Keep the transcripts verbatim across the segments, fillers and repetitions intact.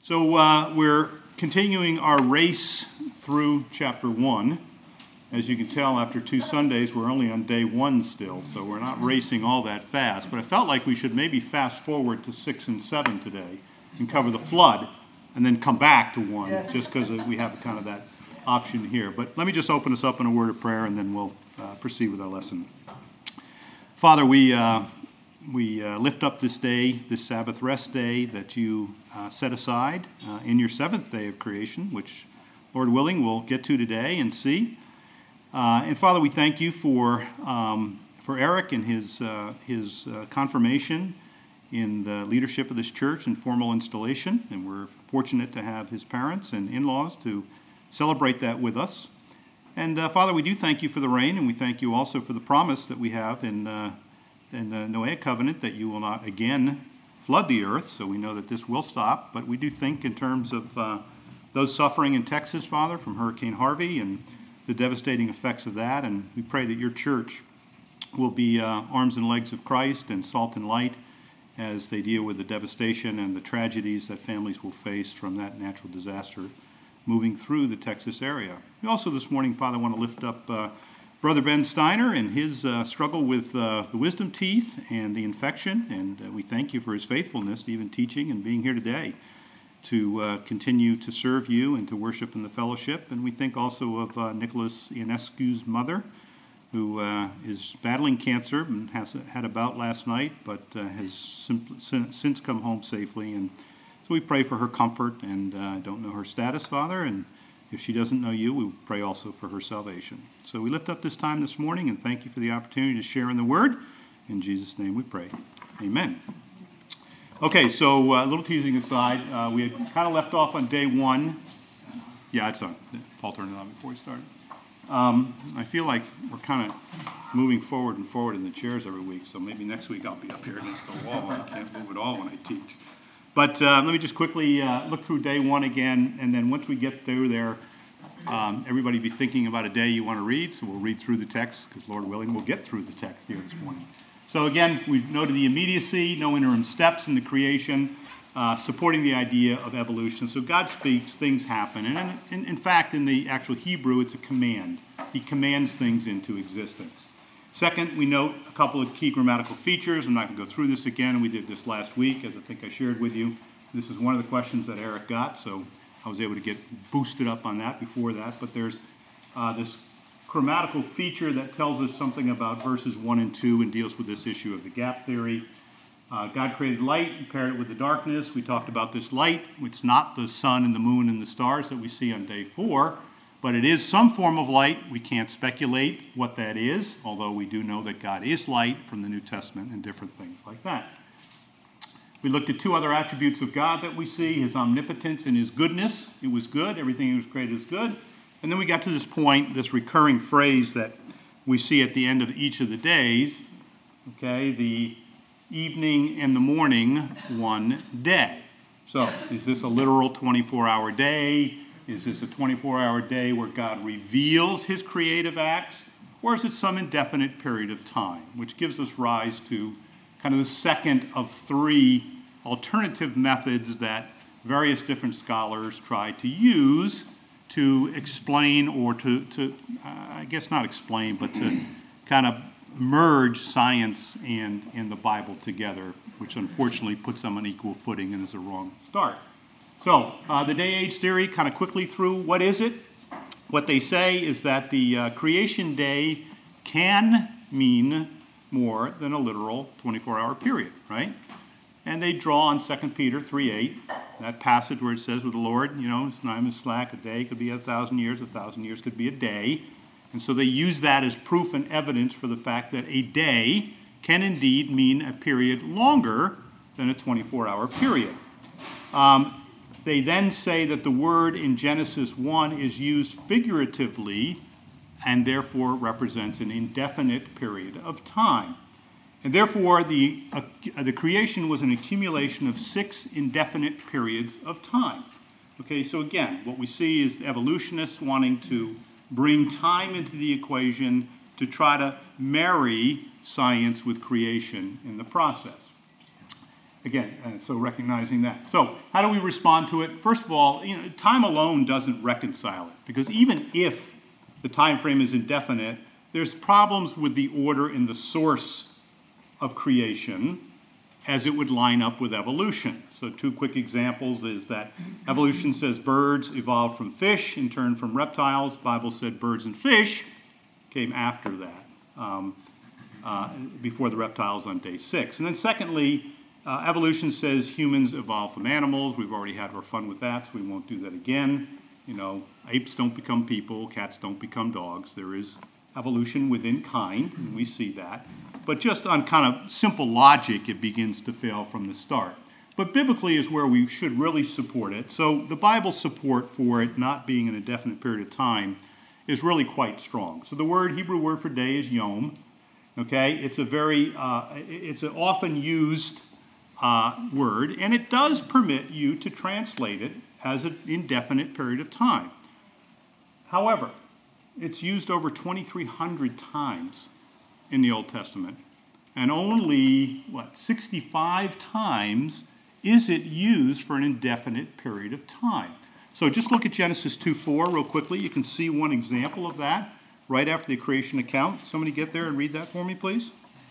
So uh, we're continuing our race through chapter one. As you can tell, after two Sundays, we're only on day one still, so we're not racing all that fast. But I felt like we should maybe fast forward to six and seven today and cover the flood, and then come back to one, yes. just because we have kind of that option here. But let me just open us up in a word of prayer, and then we'll uh, proceed with our lesson. Father, we uh, we uh, lift up this day, this Sabbath rest day that you uh, set aside uh, in your seventh day of creation, which, Lord willing, we'll get to today and see. Uh, and Father, we thank you for um, for Eric and his uh, his uh, confirmation in the leadership of this church and formal installation. And we're fortunate to have his parents and in-laws to celebrate that with us. And uh, Father, we do thank you for the rain, and we thank you also for the promise that we have in uh, in the Noahic covenant that you will not again flood the earth. So we know that this will stop. But we do think in terms of uh, those suffering in Texas, Father, from Hurricane Harvey and the devastating effects of that. And we pray that your church will be uh, arms and legs of Christ and salt and light as they deal with the devastation and the tragedies that families will face from that natural disaster moving through the Texas area. We also this morning, Father, want to lift up uh, Brother Ben Steiner and his uh, struggle with uh, the wisdom teeth and the infection. And uh, we thank you for his faithfulness, even teaching and being here today, to uh, continue to serve you and to worship in the fellowship. And we think also of uh, Nicholas Ionescu's mother, who uh, is battling cancer and has had a bout last night, but uh, has sim- since come home safely. And so we pray for her comfort, and uh, don't know her status, Father, and if she doesn't know you, we pray also for her salvation. So we lift up this time this morning and thank you for the opportunity to share in the Word. In Jesus' name we pray. Amen. Okay, so uh, a little teasing aside, uh, we had kind of left off on day one. Yeah, it's on. Paul turned it on before we started. Um, I feel like we're kind of moving forward and forward in the chairs every week, so maybe next week I'll be up here against the wall. I can't move at all when I teach. But uh, let me just quickly uh, look through day one again, and then once we get through there, um, everybody be thinking about a day you want to read, so we'll read through the text, because Lord willing, we'll get through the text here this morning. So again, we've noted the immediacy, no interim steps in the creation, uh, supporting the idea of evolution. So God speaks, things happen, and in, in, in fact, in the actual Hebrew, it's a command. He commands things into existence. Second, we note a couple of key grammatical features. I'm not going to go through this again. We did this last week, as I think I shared with you. This is one of the questions that Eric got, so I was able to get boosted up on that before that. But there's uh, this grammatical feature that tells us something about verses one and two and deals with this issue of the gap theory. Uh, God created light and paired it with the darkness. We talked about this light. It's not the sun and the moon and the stars that we see on day four. But it is some form of light. We can't speculate what that is, although we do know that God is light from the New Testament and different things like that. We looked at two other attributes of God that we see, his omnipotence and his goodness. It was good. Everything he was created is good. And then we got to this point, this recurring phrase that we see at the end of each of the days, okay, the evening and the morning, one day. So is this a literal twenty-four hour day? Is this a twenty-four hour day where God reveals his creative acts? Or is it some indefinite period of time? Which gives us rise to kind of the second of three alternative methods that various different scholars try to use to explain or to, to uh, I guess not explain, but to kind of merge science and, and the Bible together, which unfortunately puts them on equal footing and is a wrong start. So, uh, the day-age theory, kind of quickly through, what is it? What they say is that the uh, creation day can mean more than a literal twenty-four hour period, right? And they draw on Second Peter three eight, that passage where it says with the Lord, you know, his time is slack, a day could be a thousand years, a thousand years could be a day. And so they use that as proof and evidence for the fact that a day can indeed mean a period longer than a twenty-four hour period. Um, They then say that the word in Genesis one is used figuratively and therefore represents an indefinite period of time. And therefore, the, uh, the creation was an accumulation of six indefinite periods of time. Okay, so again, what we see is the evolutionists wanting to bring time into the equation to try to marry science with creation in the process. Again, uh, so recognizing that. So how do we respond to it? First of all, you know, time alone doesn't reconcile it, because even if the time frame is indefinite, there's problems with the order in the source of creation as it would line up with evolution. So two quick examples is that evolution says birds evolved from fish and turned from reptiles. The Bible said birds and fish came after that, um, uh, before the reptiles on day six. And then secondly, uh, evolution says humans evolved from animals. We've already had our fun with that, so we won't do that again. You know, apes don't become people, cats don't become dogs. There is evolution within kind, and we see that. But just on kind of simple logic, it begins to fail from the start. But biblically is where we should really support it. So the Bible's support for it not being an indefinite period of time is really quite strong. So the word, Hebrew word for day is yom. Okay, it's a very, uh, it's an often used uh, word, and it does permit you to translate it as an indefinite period of time. However, it's used over twenty-three hundred times in the Old Testament, and only, what, sixty-five times is it used for an indefinite period of time. So just look at Genesis two four real quickly. You can see one example of that right after the creation account. Somebody get there and read that for me, please.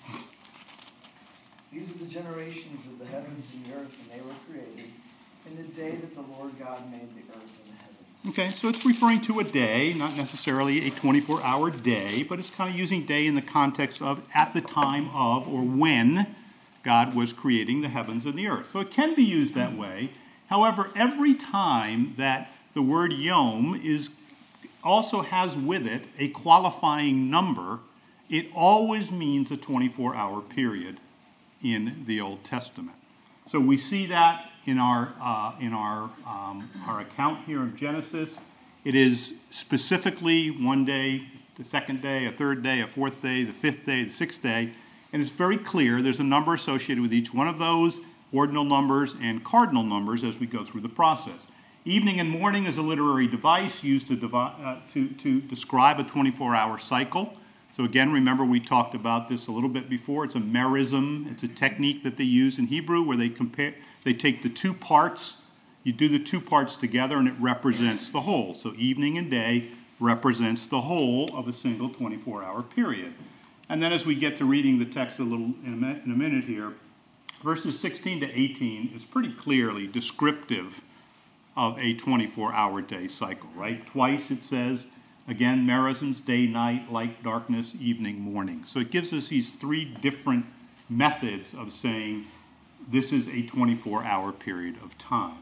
These are the generations of the heavens and the earth when they were created, in the day that the Lord God made the earth and the heavens. Okay, so it's referring to a day, not necessarily a twenty-four hour day, but it's kind of using day in the context of at the time of or when God was creating the heavens and the earth. So it can be used that way. However, every time that the word yom is also has with it a qualifying number, it always means a twenty-four hour period in the Old Testament. So we see that in our uh, in our um, our account here of Genesis. It is specifically one day, the second day, a third day, a fourth day, the fifth day, the sixth day, and it's very clear there's a number associated with each one of those, ordinal numbers and cardinal numbers as we go through the process. Evening and morning is a literary device used to, devi- uh, to, to describe a twenty-four hour cycle. So again, remember we talked about this a little bit before. It's a merism. It's a technique that they use in Hebrew where they compare, they take the two parts, you do the two parts together and it represents the whole. So evening and day represents the whole of a single twenty-four hour period. And then as we get to reading the text a little in a, in a minute here, verses sixteen to eighteen is pretty clearly descriptive of a twenty-four hour day cycle, right? Twice it says, again, merisms, day, night, light, darkness, evening, morning. So it gives us these three different methods of saying this is a twenty-four hour period of time.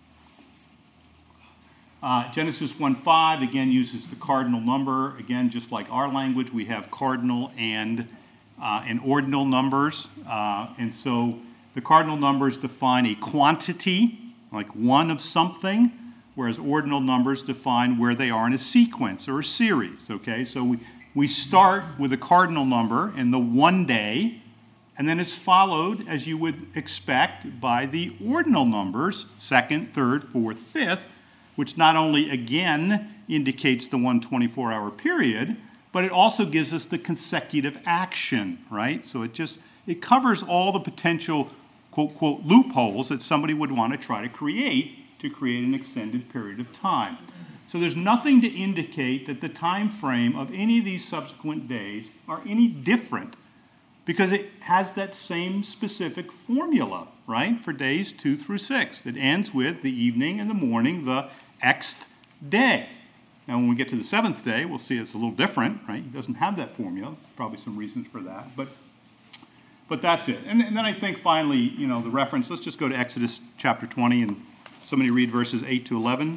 Uh, Genesis one five, again, uses the cardinal number. Again, just like our language, we have cardinal and, uh, and ordinal numbers. Uh, and so the cardinal numbers define a quantity, like one of something, whereas ordinal numbers define where they are in a sequence or a series, okay? So we, we start with a cardinal number in the one day, and then it's followed, as you would expect, by the ordinal numbers, second, third, fourth, fifth, which not only, again, indicates the one twenty-four hour period, but it also gives us the consecutive action, right? So it just, it covers all the potential quote, quote, loopholes that somebody would want to try to create to create an extended period of time. So there's nothing to indicate that the time frame of any of these subsequent days are any different because it has that same specific formula, right, for days two through six. It ends with the evening and the morning, the Xth day. Now when we get to the seventh day, we'll see it's a little different, right? It doesn't have that formula. Probably some reasons for that, but But that's it. And, and then I think finally, you know, the reference, let's just go to Exodus chapter twenty and somebody read verses eight to eleven.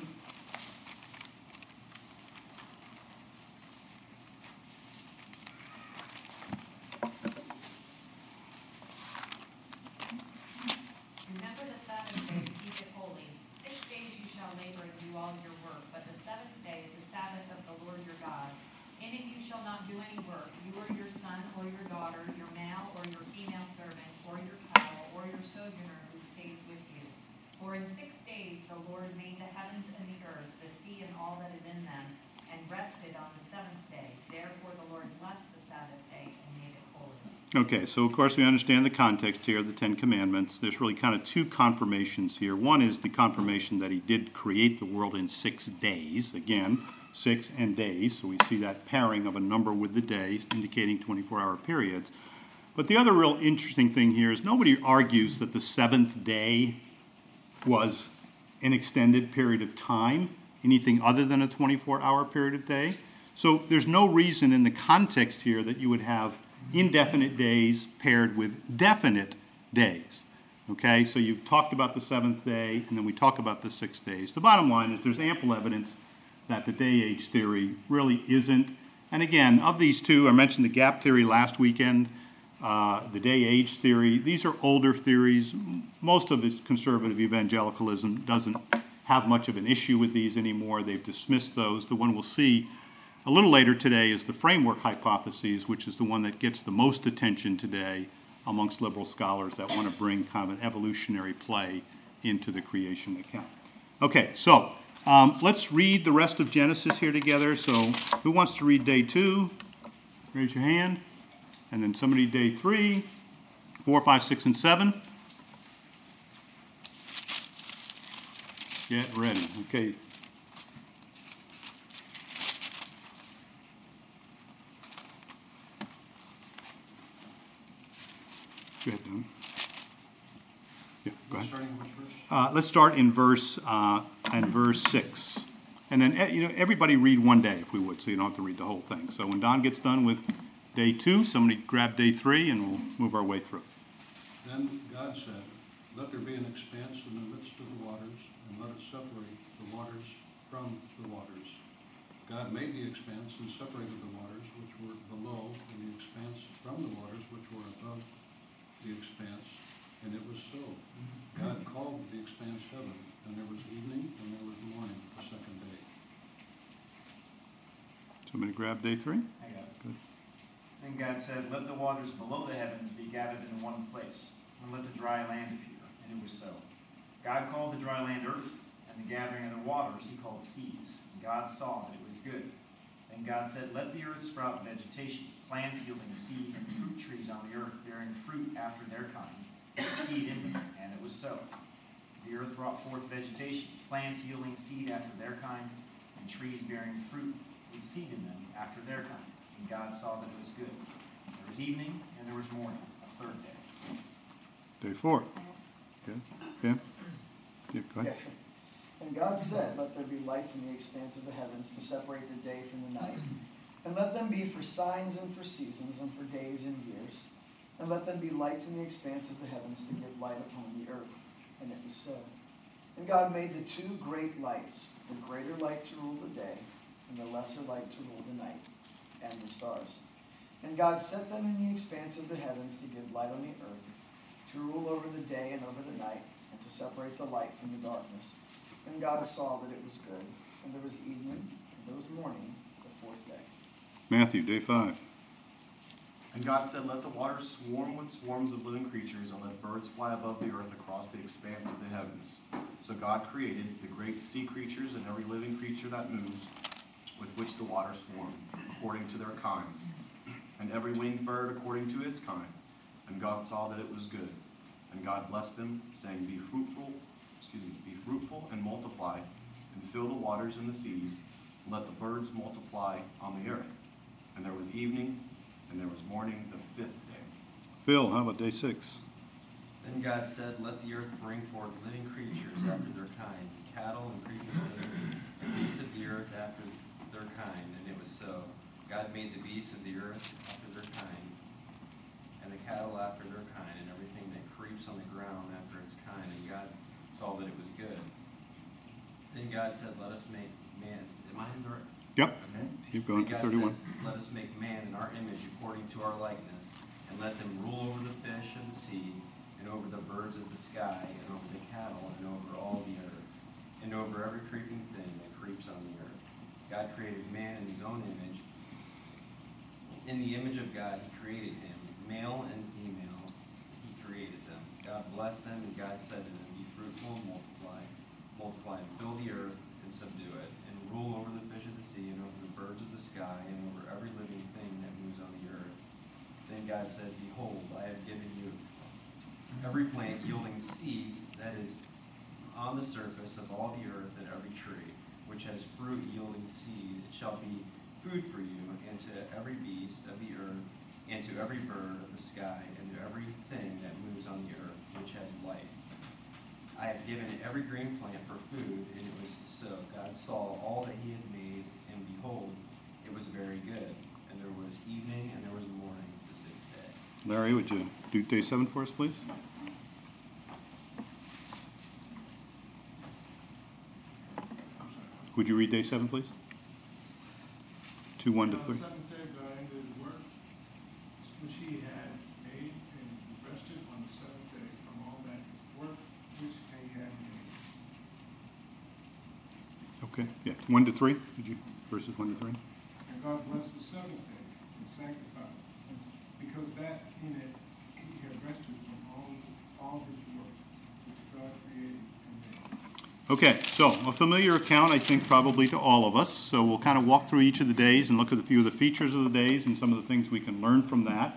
Remember the Sabbath day to keep it holy. Six days you shall labor and do all your work, but the seventh day is the Sabbath of the Lord your God. In it you shall not do any work, you or your son or your daughter, your male or your female servant, or your cattle, or your sojourner who stays with you. For in six days the Lord made the heavens and the earth, the sea and all that is in them, and rested on the seventh day. Therefore the Lord blessed the Sabbath day and made it holy. Okay, so of course we understand the context here of the Ten Commandments. There's really kind of two confirmations here. One is the confirmation that he did create the world in six days. Again, six and days. So we see that pairing of a number with the day, indicating twenty-four hour periods. But the other real interesting thing here is nobody argues that the seventh day was an extended period of time, anything other than a twenty-four hour period of day. So there's no reason in the context here that you would have indefinite days paired with definite days. Okay, so you've talked about the seventh day, and then we talk about the six days. The bottom line is there's ample evidence that the day-age theory really isn't. And again, of these two, I mentioned the gap theory last weekend, uh, the day-age theory. These are older theories. Most of the conservative evangelicalism doesn't have much of an issue with these anymore. They've dismissed those. The one we'll see a little later today is the framework hypotheses, which is the one that gets the most attention today amongst liberal scholars that want to bring kind of an evolutionary play into the creation account. Okay, so um, let's read the rest of Genesis here together. So who wants to read day two? Raise your hand. And then somebody day three, four, five, six, and seven. Get ready. Okay. Go ahead, Don. Yeah, go ahead. Starting which verse? Uh, let's start in verse uh, in verse six, and then eh, you know everybody read one day if we would, so you don't have to read the whole thing. So when Don gets done with day two, somebody grab day three, and we'll move our way through. Then God said, "Let there be an expanse in the midst of the waters, and let it separate the waters from the waters." God made the expanse and separated the waters which were below, and the expanse from the waters which were above the expanse, and it was so. God called the expanse heaven, and there was evening, and there was morning, the second day. Somebody grab day three. I got it. Good. Then God said, "Let the waters below the heavens be gathered into one place, and let the dry land appear." And it was so. God called the dry land earth, and the gathering of the waters he called seas. And God saw that it was good. Then God said, "Let the earth sprout vegetation, plants yielding seed, and fruit trees on the earth bearing fruit after their kind, with seed in them." And it was so. The earth brought forth vegetation, plants yielding seed after their kind, and trees bearing fruit with seed in them after their kind. And God saw that it was good. There was evening, and there was morning, a third day. Day four. Good. Yeah. Yeah. Go Yeah, ahead. sure. And God said, "Let there be lights in the expanse of the heavens to separate the day from the night. And let them be for signs and for seasons and for days and years. And let them be lights in the expanse of the heavens to give light upon the earth." And it was so. And God made the two great lights, the greater light to rule the day, and the lesser light to rule the night, and the stars. And God set them in the expanse of the heavens to give light on the earth, to rule over the day and over the night, and to separate the light from the darkness. And God saw that it was good. And there was evening, and there was morning, the fourth day. Matthew, day five. And God said, "Let the waters swarm with swarms of living creatures, and let birds fly above the earth across the expanse of the heavens." So God created the great sea creatures and every living creature that moves, with which the waters swarm, according to their kinds, and every winged bird according to its kind. And God saw that it was good. And God blessed them, saying, "Be fruitful, excuse me, be fruitful and multiply, and fill the waters and the seas, and let the birds multiply on the earth." And there was evening, and there was morning, the fifth day. Phil, how about day six? Then God said, "Let the earth bring forth living creatures after their kind, cattle and creeping things, and beasts of the earth after their kind." And it was so. God made the beasts of the earth after their kind, and the cattle after their kind, and everything that creeps on the ground after its kind. And God saw that it was good. Then God said, "Let us make man." Am I in the right? Yep. Okay. Keep going Then to God thirty-one. said, "Let us make man in our image according to our likeness, and let them rule over the fish of the sea, and over the birds of the sky, and over the cattle, and over all the earth, and over every creeping thing that creeps on the earth." God created man in his own image. In the image of God he created him. Male and female he created them. God blessed them, and God said to them, "Be fruitful and multiply. Multiply and fill the earth and subdue it, and rule over the fish of the sea, and over the birds of the sky, and over every living thing that moves on the earth." Then God said, Behold, I have given you every plant yielding seed that is on the surface of all the earth, and every tree which has fruit yielding seed. It shall be food for you, and to every beast of the earth, and to every bird of the sky, and to everything that moves on the earth, which has life. I have given it every green plant for food, and it was so. God saw all that he had made, and behold, it was very good. And there was evening, and there was morning, the sixth day. Larry, would you do day seven for us, please? Would you read day seven, please? Two, one to three. On the seventh day, God ended his work which he had made, and he rested on the seventh day from all that work which he had made. Okay, yeah, one to three. Would you verses one to three? And God blessed the seventh day and sanctified it, because that in it he had rested from all all his work which God created and made. Okay, so a familiar account, I think, probably to all of us. So we'll kind of walk through each of the days and look at a few of the features of the days and some of the things we can learn from that.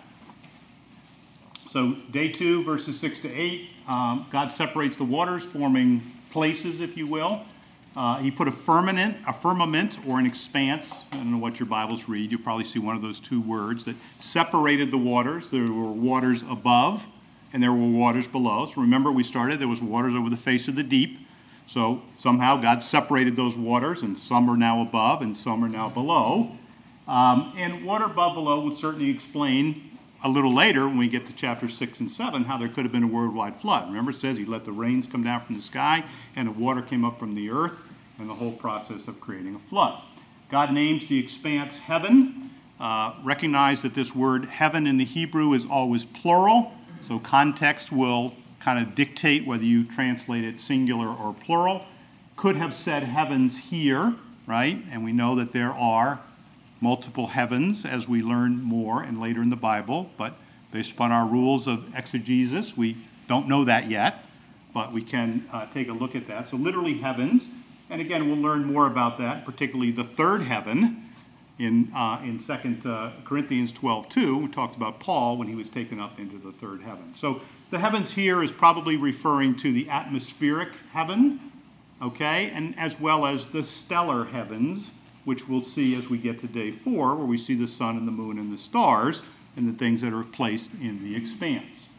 So day two, verses six to eight, um, God separates the waters, forming places, if you will. Uh, he put a firmament, a firmament or an expanse. I don't know what your Bibles read. You'll probably see one of those two words that separated the waters. There were waters above and there were waters below. So remember, we started, there was waters over the face of the deep. So somehow God separated those waters, and some are now above and some are now below. Um, and water above below would certainly explain a little later when we get to chapter six and seven how there could have been a worldwide flood. Remember, it says he let the rains come down from the sky and the water came up from the earth, and the whole process of creating a flood. God names the expanse heaven. Uh, recognize that this word heaven in the Hebrew is always plural, so context will kind of dictate whether you translate it singular or plural. Could have said heavens here, right? And we know that there are multiple heavens as we learn more and later in the Bible, but based upon our rules of exegesis, we don't know that yet, but we can uh, take a look at that. So literally heavens, and again, we'll learn more about that, particularly the third heaven in uh, in Second uh, Corinthians twelve two, we talked about Paul when he was taken up into the third heaven. So the heavens here is probably referring to the atmospheric heaven, okay, and as well as the stellar heavens, which we'll see as we get to day four, where we see the sun and the moon and the stars and the things that are placed in the expanse.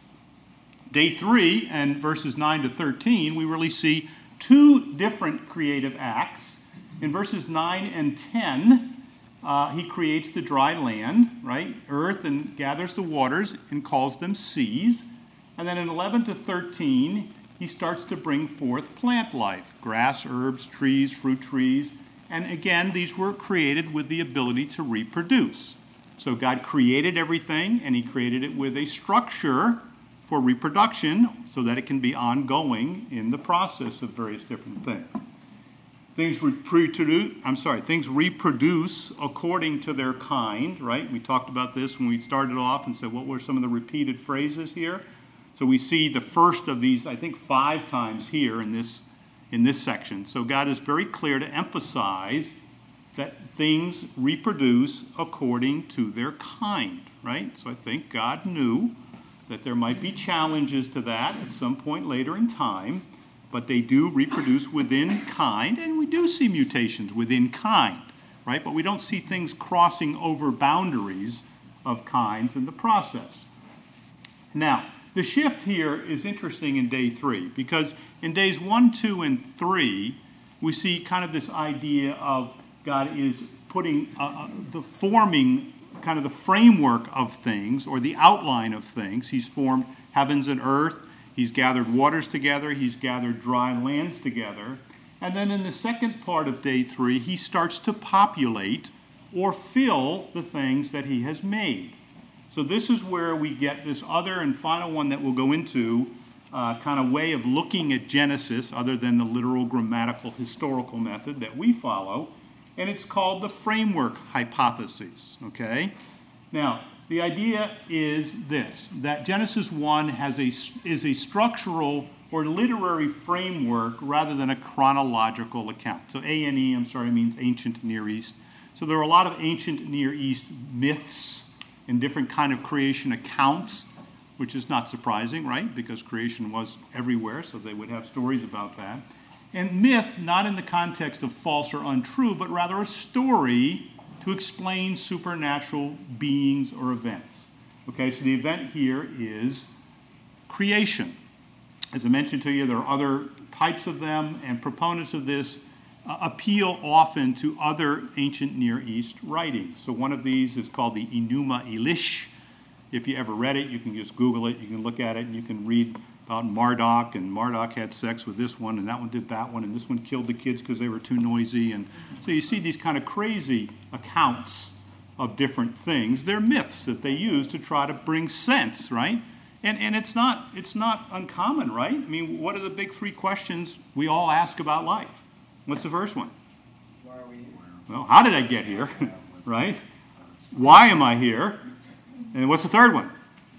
Day three and verses nine to thirteen, we really see two different creative acts. In verses nine and ten, uh, he creates the dry land, right, earth, and gathers the waters and calls them seas. And then in eleven to thirteen, he starts to bring forth plant life, grass, herbs, trees, fruit trees. And again, these were created with the ability to reproduce. So God created everything, and he created it with a structure for reproduction so that it can be ongoing in the process of various different things. Things reproduce, I'm sorry, things reproduce according to their kind, right? We talked about this when we started off and said, what were some of the repeated phrases here? So we see the first of these, I think, five times here in this, in this section. So God is very clear to emphasize that things reproduce according to their kind, right? So I think God knew that there might be challenges to that at some point later in time, but they do reproduce within kind, and we do see mutations within kind, right? But we don't see things crossing over boundaries of kinds in the process. Now, the shift here is interesting in day three, because in days one, two, and three, we see kind of this idea of God is putting uh, the forming, kind of the framework of things, or the outline of things. He's formed heavens and earth. He's gathered waters together. He's gathered dry lands together. And then in the second part of day three, he starts to populate or fill the things that he has made. So this is where we get this other and final one that we'll go into, uh, kind of way of looking at Genesis, other than the literal grammatical historical method that we follow. And it's called the framework hypothesis, okay? Now, the idea is this, that Genesis one has a, is a structural or literary framework rather than a chronological account. So A N E, I'm sorry, means ancient Near East. So there are a lot of ancient Near East myths and different kind of creation accounts, which is not surprising, right? Because creation was everywhere, so they would have stories about that. And myth, not in the context of false or untrue, but rather a story to explain supernatural beings or events. Okay, so the event here is creation. As I mentioned to you, there are other types of them, and proponents of this uh, appeal often to other ancient Near East writings. So one of these is called the Enuma Elish. If you ever read it, you can just Google it, you can look at it, and you can read about Marduk, and Marduk had sex with this one, and that one did that one, and this one killed the kids because they were too noisy. And so you see these kind of crazy accounts of different things. They're myths that they use to try to bring sense, right? And and it's not it's not uncommon, right? I mean, what are the big three questions we all ask about life? What's the first one? Why are we here? Well, how did I get here, right? Why am I here? And what's the third one?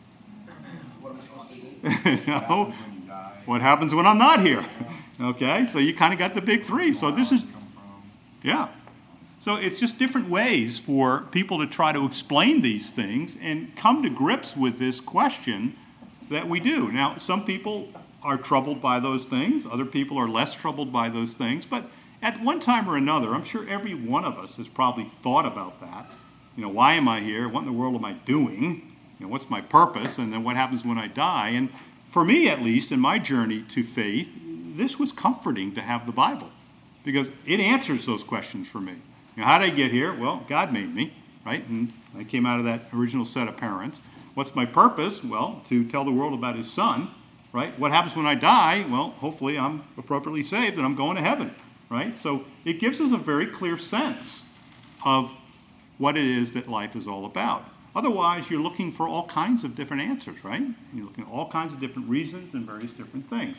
What am I supposed to do? No. What happens when I'm not here? Okay, so you kind of got the big three. So this is, yeah. So it's just different ways for people to try to explain these things and come to grips with this question that we do. Now, some people are troubled by those things. Other people are less troubled by those things. But at one time or another, I'm sure every one of us has probably thought about that. You know, why am I here? What in the world am I doing? You know, what's my purpose? And then what happens when I die? And for me, at least, in my journey to faith, this was comforting to have the Bible because it answers those questions for me. You know, how did I get here? Well, God made me, right? And I came out of that original set of parents. What's my purpose? Well, to tell the world about his son, right? What happens when I die? Well, hopefully I'm appropriately saved and I'm going to heaven, right? So it gives us a very clear sense of what it is that life is all about. Otherwise, you're looking for all kinds of different answers, right? You're looking at all kinds of different reasons and various different things.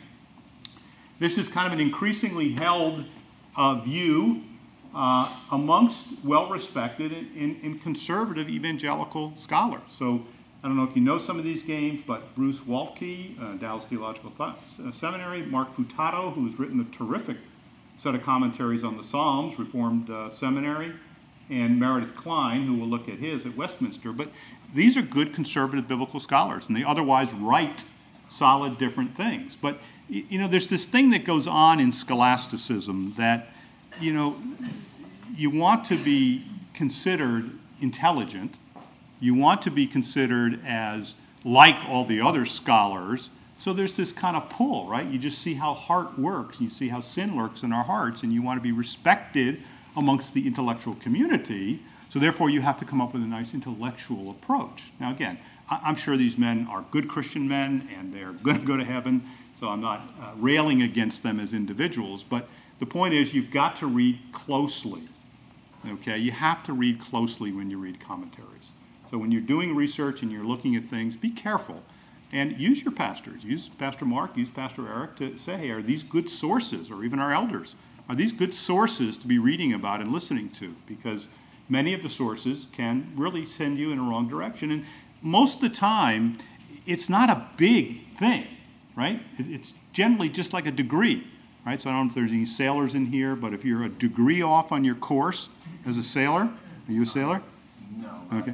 This is kind of an increasingly held uh, view uh, amongst well-respected and, and, and conservative evangelical scholars. So I don't know if you know some of these games, but Bruce Waltke, uh, Dallas Theological Th- Seminary, Mark Futato, who's written a terrific set of commentaries on the Psalms, Reformed uh, Seminary, and Meredith Klein, who will look at his at Westminster. But these are good conservative biblical scholars, and they otherwise write solid different things. But, you know, there's this thing that goes on in scholasticism that, you know, you want to be considered intelligent. You want to be considered as like all the other scholars. So there's this kind of pull, right? You just see how heart works, and you see how sin lurks in our hearts, and you want to be respected amongst the intellectual community. So therefore, you have to come up with a nice intellectual approach. Now, again, I'm sure these men are good Christian men, and they're going to go to heaven, so I'm not uh, railing against them as individuals. But the point is, you've got to read closely, okay? You have to read closely when you read commentaries. So when you're doing research and you're looking at things, be careful. And use your pastors. Use Pastor Mark, use Pastor Eric to say, hey, are these good sources, or even our elders? Are these good sources to be reading about and listening to? Because many of the sources can really send you in a wrong direction. And most of the time, it's not a big thing, right? It's generally just like a degree, right? So I don't know if there's any sailors in here, but if you're a degree off on your course as a sailor, are you a sailor? No. Okay.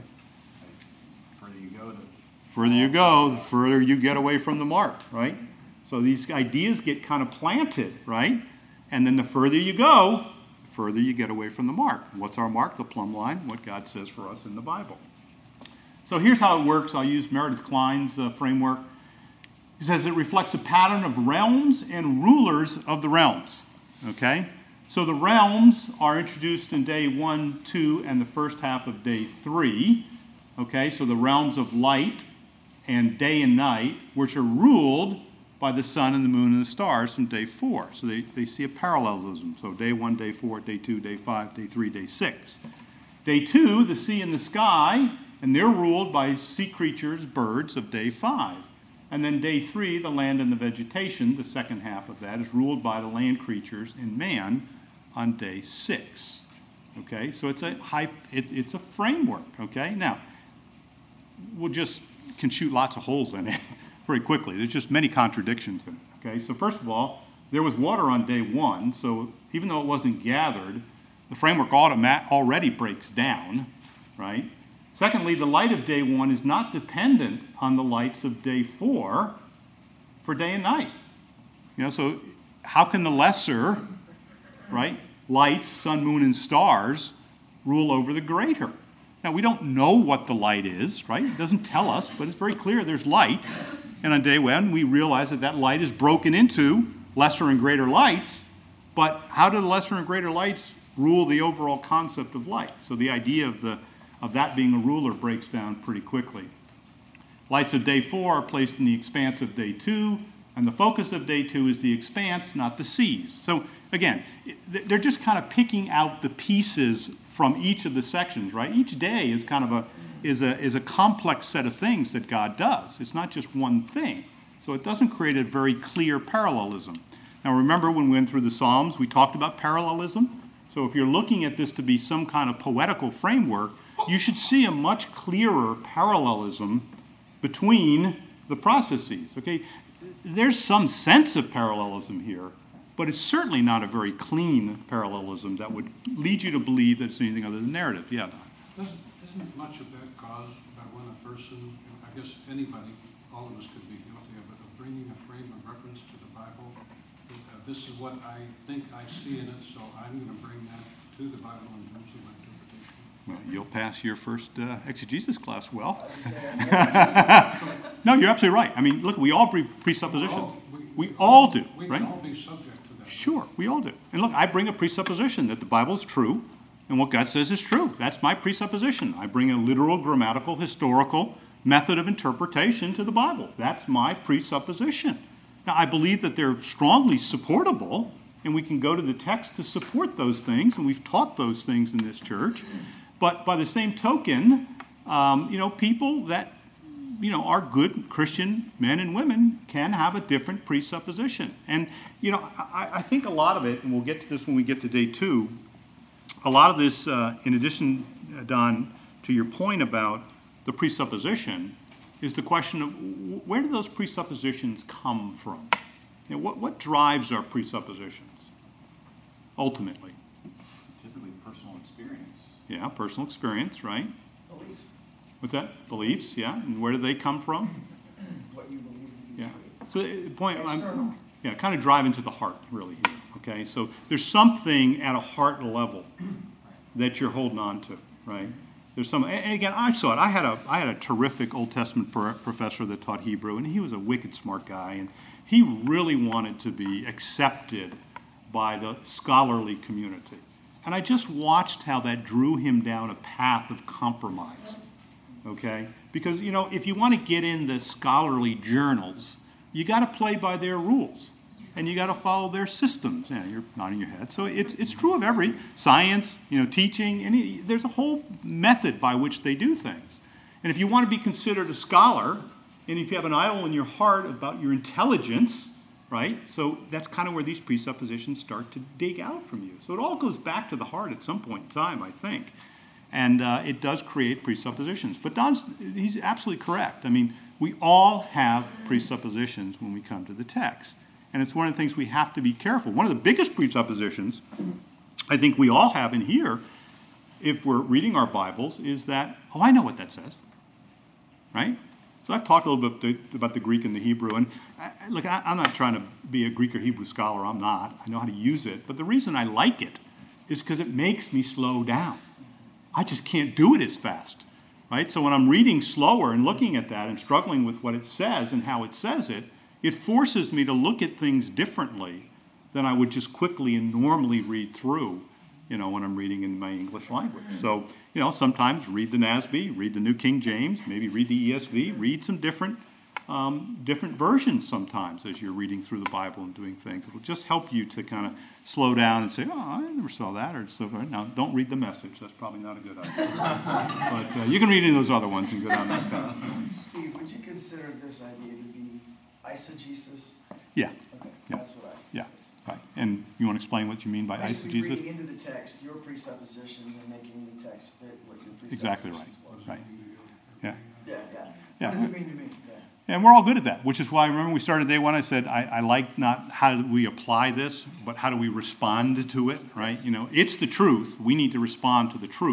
Further you go, the Further you go, the further you get away from the mark, right? So these ideas get kind of planted, right? And then the further you go, the further you get away from the mark. What's our mark? The plumb line, what God says for us in the Bible. So here's how it works. I'll use Meredith Klein's uh, framework. He says it reflects a pattern of realms and rulers of the realms. Okay? So the realms are introduced in day one, two, and the first half of day three. Okay? So the realms of light and day and night, which are ruled by the sun and the moon and the stars from day four. So they, they see a parallelism. So day one, day four, day two, day five, day three, day six. Day two, the sea and the sky, and they're ruled by sea creatures, birds of day five. And then day three, the land and the vegetation, the second half of that, is ruled by the land creatures and man on day six. Okay, so it's a high, it, it's a framework. Okay, now we'll just can shoot lots of holes in it very quickly. There's just many contradictions in it. Okay, so first of all, there was water on day one, so even though it wasn't gathered, the framework automa- already breaks down, right? Secondly, the light of day one is not dependent on the lights of day four for day and night. You know, so how can the lesser, right, lights, sun, moon, and stars rule over the greater? Now, we don't know what the light is, right? It doesn't tell us, but it's very clear there's light. And on day one, we realize that that light is broken into lesser and greater lights. But how do the lesser and greater lights rule the overall concept of light? So the idea of, the, of that being a ruler breaks down pretty quickly. Lights of day four are placed in the expanse of day two, and the focus of day two is the expanse, not the seas. So again, they're just kind of picking out the pieces from each of the sections, right? Each day is kind of a is a is a complex set of things that God does. It's not just one thing. So it doesn't create a very clear parallelism. Now remember when we went through the Psalms, we talked about parallelism. So if you're looking at this to be some kind of poetical framework, you should see a much clearer parallelism between the processes, okay? There's some sense of parallelism here, but it's certainly not a very clean parallelism that would lead you to believe that it's anything other than narrative. Yeah. Doesn't, isn't much of that caused by when a person, I guess anybody, all of us could be guilty of it, of bringing a frame of reference to the Bible? Uh, this is what I think I see in it, so I'm going to bring that to the Bible in terms of my interpretation. Well, you'll pass your first uh, exegesis class well. I was just saying, that's No, you're absolutely right. I mean, look, we all bring presuppositions. All- We all do, We right? can all be subject to that. Sure, we all do. And look, I bring a presupposition that the Bible is true, and what God says is true. That's my presupposition. I bring a literal, grammatical, historical method of interpretation to the Bible. That's my presupposition. Now, I believe that they're strongly supportable, and we can go to the text to support those things, and we've taught those things in this church. But by the same token, um, you know, people that you know, are good Christian men and women can have a different presupposition. And, you know, I, I think a lot of it, and we'll get to this when we get to day two, a lot of this, uh, in addition, uh, Don, to your point about the presupposition, is the question of w- where do those presuppositions come from? You know, what, what drives our presuppositions, ultimately? Typically personal experience. Yeah, personal experience, right? belief, What's that? Beliefs, yeah. And where do they come from? what you believe to be Yeah. true. So the point, External. I'm, yeah, kind of drive into the heart, really, here, okay? So there's something at a heart level that you're holding on to, right? There's some, and again, I saw it. I had a, I had a terrific Old Testament pro- professor that taught Hebrew, and he was a wicked smart guy, and he really wanted to be accepted by the scholarly community. And I just watched how that drew him down a path of compromise, okay? Because, you know, if you want to get in the scholarly journals, you got to play by their rules, and you got to follow their systems. Yeah, you're nodding your head. So it's it's true of every science, you know, teaching. Any there's a whole method by which they do things. And if you want to be considered a scholar, and if you have an idol in your heart about your intelligence, right? So that's kind of where these presuppositions start to dig out from you. So it all goes back to the heart at some point in time, I think. And uh, it does create presuppositions. But Don's, he's absolutely correct. I mean, we all have presuppositions when we come to the text. And it's one of the things we have to be careful. One of the biggest presuppositions I think we all have in here, if we're reading our Bibles, is that, oh, I know what that says, right? So I've talked a little bit the, about the Greek and the Hebrew. And I, look, I, I'm not trying to be a Greek or Hebrew scholar. I'm not. I know how to use it. But the reason I like it is because it makes me slow down. I just can't do it as fast, right? So when I'm reading slower and looking at that and struggling with what it says and how it says it, it forces me to look at things differently than I would just quickly and normally read through, you know, when I'm reading in my English language. So, you know, sometimes read the N A S B, read the New King James, maybe read the E S V, read some different um, different versions sometimes as you're reading through the Bible and doing things. It'll just help you to kind of slow down and say, oh, I never saw that, or so forth. Now, don't read the Message. That's probably not a good idea. But uh, you can read any of those other ones and go down that path. Steve, would you consider this idea to be eisegesis? Yeah, Okay, Yeah. that's what I. yeah, right. And you want to explain what you mean by Basically eisegesis? reading into the text your presuppositions and making the text fit what your presuppositions Exactly right. was. Right. Yeah. Yeah, yeah. Yeah. What does it mean to me? Yeah. And we're all good at that, which is why, remember, we started day one, I said, I, I like not how do we apply this, but how do we respond to it, right? You know, it's the truth. We need to respond to the truth.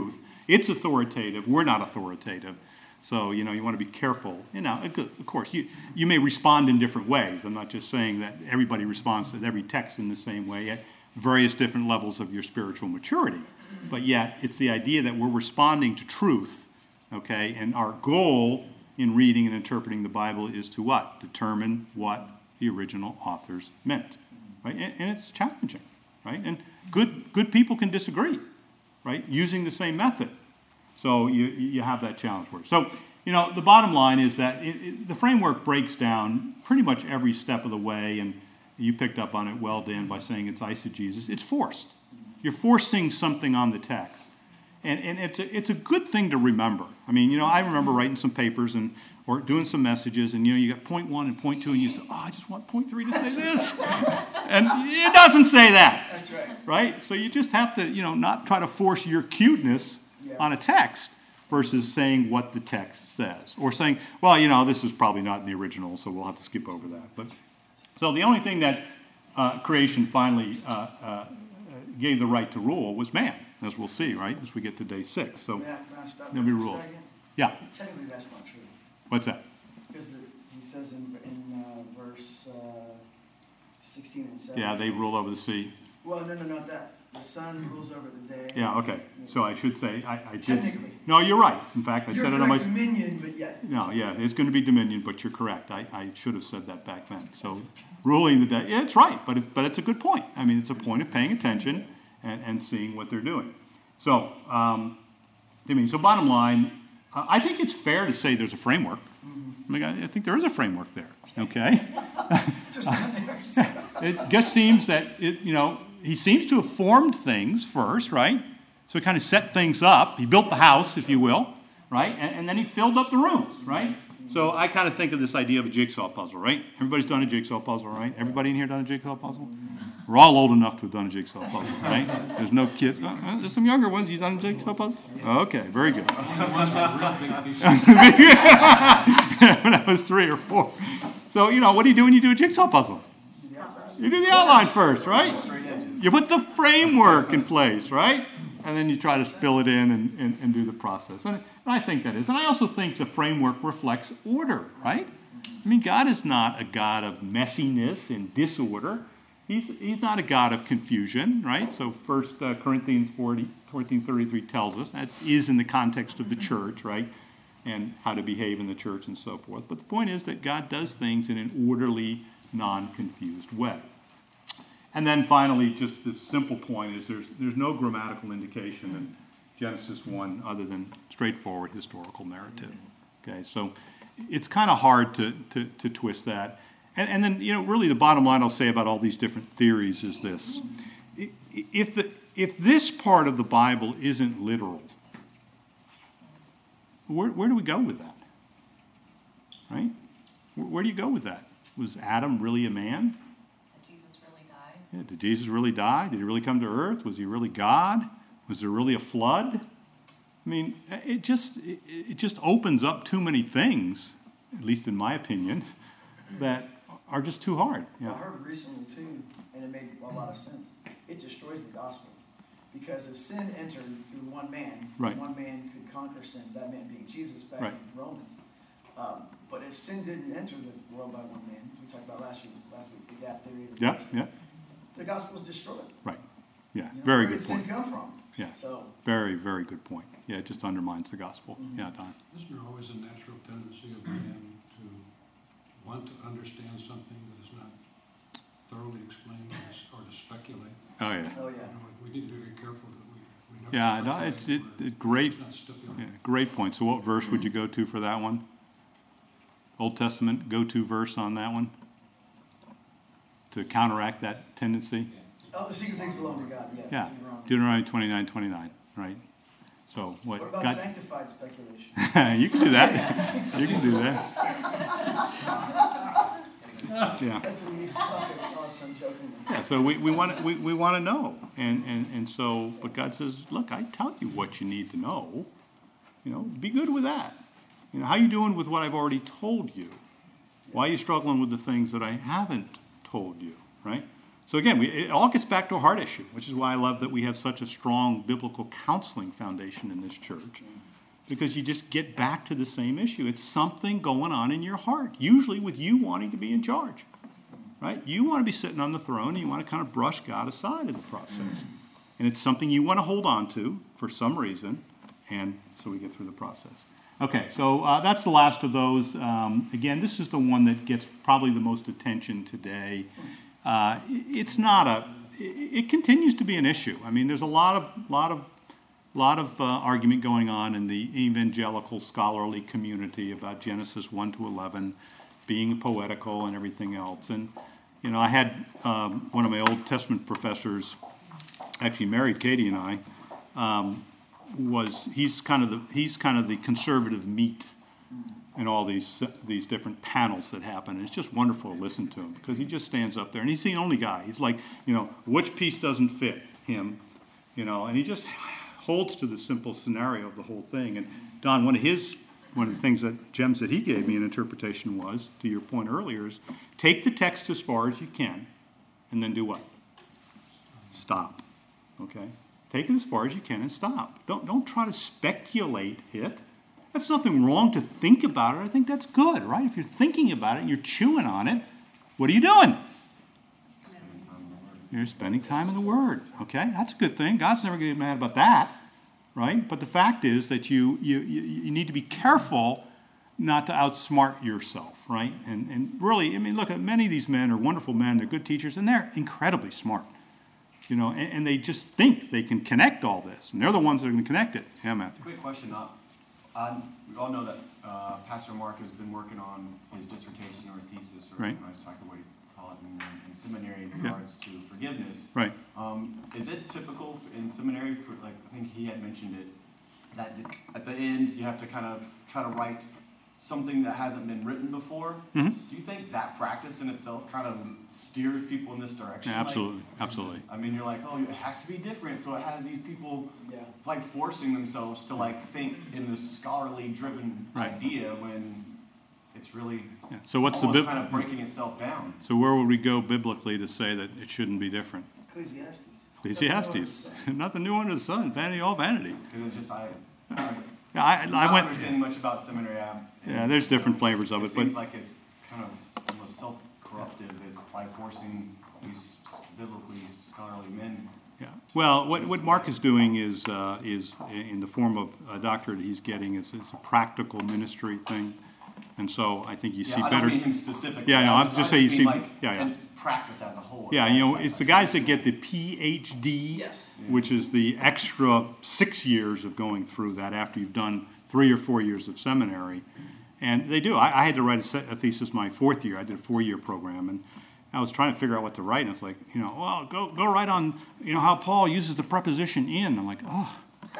It's authoritative. We're not authoritative. So, you know, you want to be careful. You know, of course, you, you may respond in different ways. I'm not just saying that everybody responds to every text in the same way at various different levels of your spiritual maturity. But yet, it's the idea that we're responding to truth, okay? And our goal in reading and interpreting the Bible is to what? Determine what the original authors meant, right? And, and it's challenging, right? And good good people can disagree, right? Using the same method. So you you have that challenge for it. So, you know, the bottom line is that it, it, the framework breaks down pretty much every step of the way, and you picked up on it well, Dan, by saying it's eisegesis. It's forced. You're forcing something on the text. And, and it's a, it's a good thing to remember. I mean, you know, I remember writing some papers and or doing some messages, and, you know, you got point one and point two, and you say, oh, I just want point three to say this. And it doesn't say that. That's right. Right? So you just have to, you know, not try to force your cuteness Yeah. on a text versus saying what the text says. Or saying, well, you know, this is probably not in the original, so we'll have to skip over that. But so the only thing that uh, creation finally uh, uh, gave the right to rule was man, as we'll see, right, as we get to day six. So May I, may I stop there'll there be for a rules. second? Yeah. Technically, that's not true. What's that? Because the, he says in, in uh, verse uh, sixteen and seventeen. Yeah, they rule over the sea. Well, no, no, not that. The sun rules over the day. Yeah, okay. So I should say, I, I did. Technically. No, you're right. In fact, I You're said it on my. correct, dominion, but yeah. No, yeah, it's going to be dominion, but you're correct. I, I should have said that back then. So ruling the day, yeah, it's right, but it, but it's a good point. I mean, it's a point of paying attention and, and seeing what they're doing. So, um, I mean, so bottom line, uh, I think it's fair to say there's a framework. I mean, I, I think there is a framework there. Okay. Just not there. So. It just seems that it, you know, he seems to have formed things first, right? So he kind of set things up. He built the house, if you will, right? And, and then he filled up the rooms, right? So I kind of think of this idea of a jigsaw puzzle, right? Everybody's done a jigsaw puzzle, right? Everybody in here done a jigsaw puzzle? We're all old enough to have done a jigsaw puzzle, right? There's no kids. Uh, uh, there's some younger ones. You done a jigsaw puzzle? Okay, very good. When I was three or four. So, you know, what do you do when you do a jigsaw puzzle? You do the outline first, right? You put the framework in place, right? And then you try to fill it in and, and, and do the process. And, and I think that is. And I also think the framework reflects order, right? I mean, God is not a God of messiness and disorder. He's, he's not a God of confusion, right? So First uh, Corinthians fourteen thirty-three tells us that is in the context of the church, right? And how to behave in the church and so forth. But the point is that God does things in an orderly, non-confused way. And then finally, just this simple point is there's there's no grammatical indication in Genesis one other than straightforward historical narrative. Okay, so it's kind of hard to, to, to twist that. And, and then, you know, really the bottom line I'll say about all these different theories is this. If, the, if this part of the Bible isn't literal, where, where do we go with that? Right? Where, where do you go with that? Was Adam really a man? Did Jesus really die? Yeah, did Jesus really die? Did he really come to earth? Was he really God? Was there really a flood? I mean, it just it, it just opens up too many things, at least in my opinion, that are just too hard. Yeah. I heard recently too, and it made a lot of sense. It destroys the gospel. Because if sin entered through one man, Right. one man could conquer sin, that man being Jesus back Right. in Romans. Um, but if sin didn't enter the world by one man, we talked about last week, last week the gap theory. The Yeah, yeah, The gospel's destroyed. right. Yeah, You know, very where good did point. sin come from? Yeah, So, very, very good point. Yeah, it just undermines the gospel. Yeah, Don. Isn't there always a natural tendency of man to want to understand something that is not thoroughly explained or s- or to speculate? Oh, yeah. oh You yeah. know, we need to be very careful that we, we never Yeah, no, speculate it's, it, where it, great, it's not stipulated. yeah, great point. So what verse would you go to for that one? Old Testament go-to verse on that one? To counteract that tendency? Oh, the secret things belong to God, yeah. Yeah, Deuteronomy. Deuteronomy twenty-nine twenty-nine, right? So what? What about God- sanctified speculation? You can do that. You can do that. Yeah. That's what we used to talk about, oh, some joking. Yeah, so we, we want to we, we want to know, and, and and so, but God says, look, I tell you what you need to know. You know, be good with that. You know, how you doing with what I've already told you? Why are you struggling with the things that I haven't told you? Right? So again, we, it all gets back to a heart issue, which is why I love that we have such a strong biblical counseling foundation in this church. Because you just get back to the same issue. It's something going on in your heart, usually with you wanting to be in charge. Right? You want to be sitting on the throne, and you want to kind of brush God aside in the process. And it's something you want to hold on to for some reason, and so we get through the process. Okay, so uh, that's the last of those. Um, again, this is the one that gets probably the most attention today. Uh, it's not a, it continues to be an issue. I mean, there's a lot of, lot of, lot of uh, argument going on in the evangelical scholarly community about Genesis one to eleven being poetical and everything else. And, you know, I had um, one of my Old Testament professors, actually married Katie and I, um, was, he's kind of the, he's kind of the conservative meat in all these, these different panels that happen. And it's just wonderful to listen to him because he just stands up there and he's the only guy. He's like, you know, which piece doesn't fit him, you know, and he just holds to the simple scenario of the whole thing. And Don, one of his One of the things that gems that he gave me an interpretation was, to your point earlier, is take the text as far as you can, and then do what? Stop. Okay? Take it as far as you can and stop. Don't don't try to speculate it. That's nothing wrong to think about it. I think that's good, right? If you're thinking about it and you're chewing on it, what are you doing? You're spending time in the Word. Okay? That's a good thing. God's never going to get mad about that. Right? But the fact is that you, you, you, you need to be careful not to outsmart yourself, right? And, and really, I mean, look, at many of these men are wonderful men, they're good teachers, and they're incredibly smart. You know, and, and they just think they can connect all this, and they're the ones that are going to connect it. Yeah, Matthew. Quick question. Uh, um, we all know that uh, Pastor Mark has been working on his dissertation or thesis, or Right. I don't know, I way to call it, in, in seminary in Yeah. regards to forgiveness. Right. Um, is it typical in seminary, for, like I think he had mentioned it, that at the end you have to kind of try to write something that hasn't been written before? Mhm. Do you think that practice in itself kind of steers people in this direction? Yeah, absolutely. Absolutely. Like, I mean, you're like, oh, it has to be different, so it has these people Yeah. like forcing themselves to like think in this scholarly driven Right. idea when it's really Yeah. So what's the almost bib- kind of breaking itself down. So where would we go biblically to say that it shouldn't be different? Ecclesiastes. Ecclesiastes. Nothing new under the sun. Vanity, all vanity. Because it's just I, I Yeah, I, I'm I not went. understanding much about seminary. I'm, Yeah, there's different flavors of it. it, but seems like it's kind of almost self-corruptive if- by forcing these biblically scholarly men. yeah. Well, what, what Mark is doing is uh, is in the form of a doctorate he's getting is it's a practical ministry thing, and so I think you Yeah, see I better. don't mean him specifically. Yeah, no, I I'm just saying you mean, see- like, yeah, yeah. and practice as a whole. Yeah, you know, it's the guys that get the P H D, Yes. which is the extra six years of going through that after you've done three or four years of seminary. And they do. I, I had to write a, se- a thesis my fourth year. I did a four-year program, and I was trying to figure out what to write, and it's like, you know, well, go go write on, you know, how Paul uses the preposition in. I'm like, oh.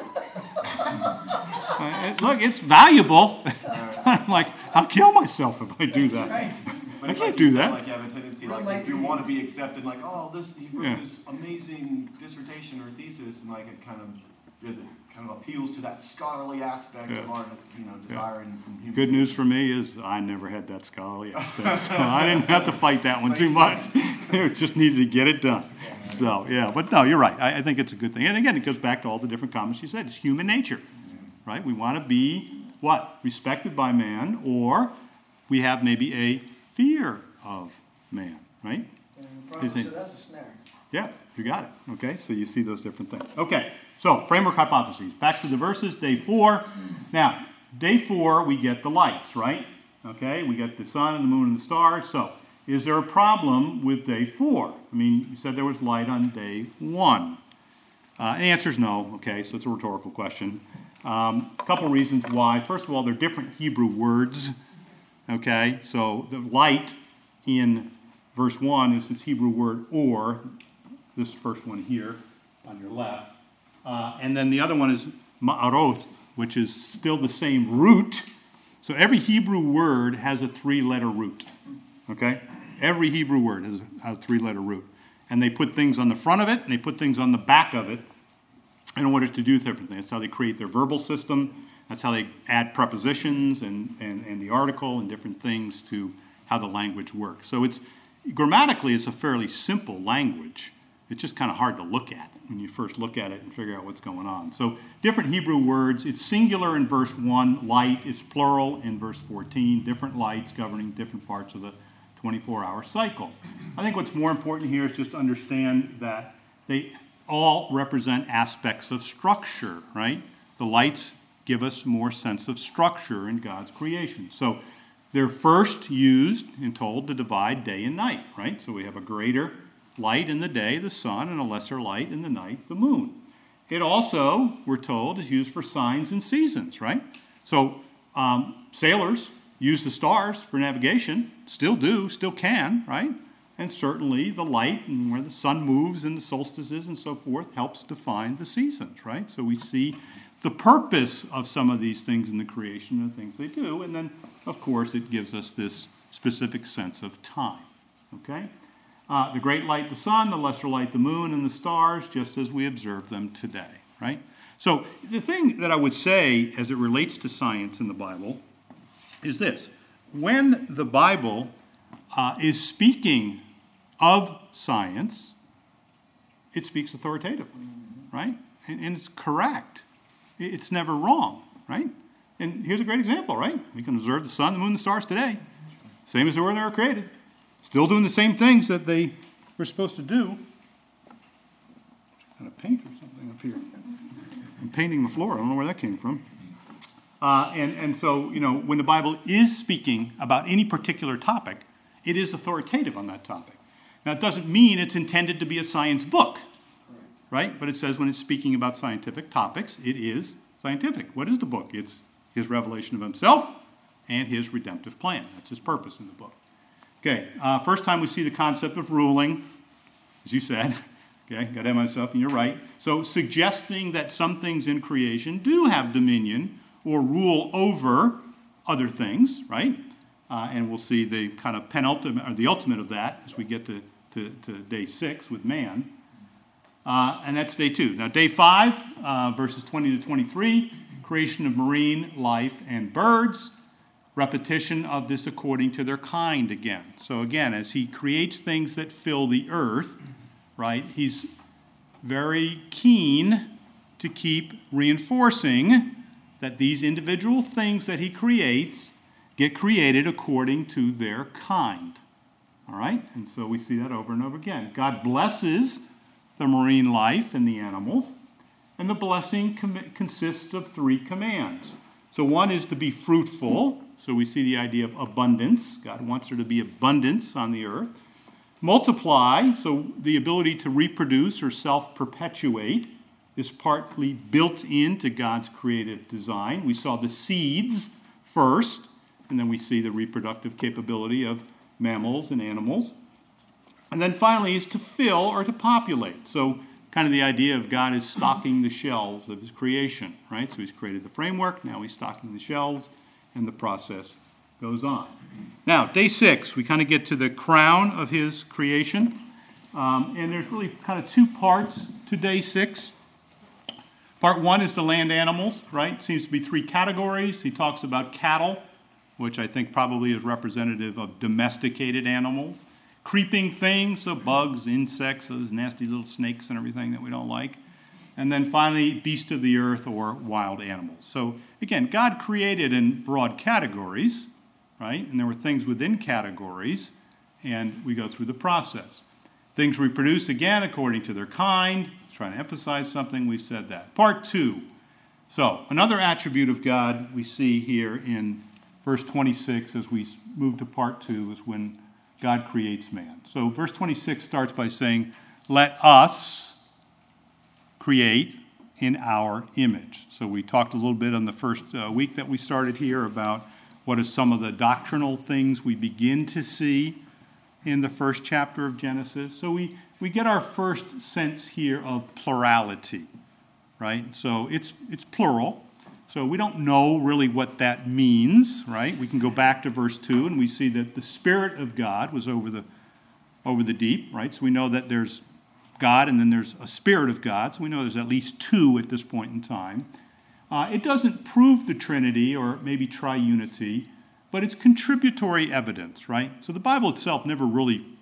Uh, it- look, it's valuable. I'm like, I'll kill myself if I do that. Right. But I it's can't like do you said, that. Like you have a tendency, Well, like, like if you we- want to be accepted, like, oh, this he wrote Yeah. this amazing dissertation or thesis, and like it kind of is it kind of appeals to that scholarly aspect of Yeah. our, you know, desire and, and human. Good news for me is I never had that scholarly aspect, so I didn't have to fight that one So too you much. It just needed to get it done. So, yeah, but no, you're right. I, I think it's a good thing. And again, it goes back to all the different comments you said. It's human nature, right? We want to be, what? Respected by man, or we have maybe a fear of man, right? And the problem, Isn't- so that's a snare. Yeah, you got it. Okay, so you see those different things. Okay, so framework hypotheses. Back to the verses, day four. Now, day four, we get the lights, right? Okay, we get the sun and the moon and the stars. So, is there a problem with day four? I mean, you said there was light on day one. Uh, and the answer is no, okay, so it's a rhetorical question. Um, a couple reasons why. First of all, they're different Hebrew words, okay? So, the light in verse one is this Hebrew word or, this first one here on your left. Uh, and then the other one is ma'aroth, which is still the same root. So every Hebrew word has a three-letter root, okay? Every Hebrew word has a, a three-letter root. And they put things on the front of it, and they put things on the back of it in order to do different things. That's how they create their verbal system. That's how they add prepositions and, and, and the article and different things to how the language works. So it's grammatically, it's a fairly simple language. It's just kind of hard to look at when you first look at it and figure out what's going on. So different Hebrew words. It's singular in verse one, light. It's plural in verse fourteen, different lights governing different parts of the twenty-four hour cycle. I think what's more important here is just to understand that they all represent aspects of structure, right? The lights give us more sense of structure in God's creation. So they're first used and told to divide day and night, right? So we have a greater light in the day, the sun, and a lesser light in the night, the moon. It also, we're told, is used for signs and seasons, right? So um, sailors use the stars for navigation, still do, still can, right? And certainly the light and where the sun moves and the solstices and so forth helps define the seasons, right? So we see the purpose of some of these things in the creation and the things they do. And then, of course, it gives us this specific sense of time, okay? Uh, the great light, the sun, the lesser light, the moon, and the stars, just as we observe them today, right? So the thing that I would say as it relates to science in the Bible is this. When the Bible uh, is speaking of science, it speaks authoritatively, right? And, and it's correct. It's never wrong, right? And here's a great example, right? We can observe the sun, the moon, the stars today, same as they were when they were created. Still doing the same things that they were supposed to do. Kind of paint or something up here. I'm painting the floor. I don't know where that came from. Uh, and, and so, you know, when the Bible is speaking about any particular topic, it is authoritative on that topic. Now, it doesn't mean it's intended to be a science book, right? But it says when it's speaking about scientific topics, it is scientific. What is the book? It's his revelation of himself and his redemptive plan. That's his purpose in the book. Okay, uh, first time we see the concept of ruling, as you said. Okay, got to have myself, and you're right. So suggesting that some things in creation do have dominion or rule over other things, right? Uh, and we'll see the kind of penultimate, or the ultimate of that as we get to, to, to day six with man. Uh, and that's day two. Now, day five, uh, verses twenty to twenty-three, creation of marine life and birds. Repetition of this according to their kind again. So again, as he creates things that fill the earth, right, he's very keen to keep reinforcing that these individual things that he creates get created according to their kind. All right? And so we see that over and over again. God blesses the marine life and the animals, and the blessing com- consists of three commands. So one is to be fruitful. So we see the idea of abundance. God wants there to be abundance on the earth. Multiply, so the ability to reproduce or self-perpetuate is partly built into God's creative design. We saw the seeds first, and then we see the reproductive capability of mammals and animals. And then finally is to fill or to populate. So kind of the idea of God is stocking the shelves of his creation, right? So he's created the framework, now he's stocking the shelves, and the process goes on. Now, day six, we kind of get to the crown of his creation. Um, and there's really kind of two parts to day six. Part one is the land animals, right? Seems to be three categories. He talks about cattle, which I think probably is representative of domesticated animals. Creeping things, so bugs, insects, those nasty little snakes and everything that we don't like. And then finally, beast of the earth or wild animals. So again, God created in broad categories, right? And there were things within categories, and we go through the process. Things reproduce, again, according to their kind. Trying to emphasize something, we've said that. Part two. So another attribute of God we see here in verse twenty-six as we move to part two is when God creates man. So verse twenty-six starts by saying, let us create in our image. So we talked a little bit on the first uh, week that we started here about what are some of the doctrinal things we begin to see in the first chapter of Genesis. So we, we get our first sense here of plurality, right? So it's it's plural. So we don't know really what that means, right? We can go back to verse two and we see that the Spirit of God was over the over the deep, right? So we know that there's God and then there's a Spirit of God. So we know there's at least two at this point in time. Uh, it doesn't prove the Trinity or maybe triunity, but it's contributory evidence, right? So the Bible itself never really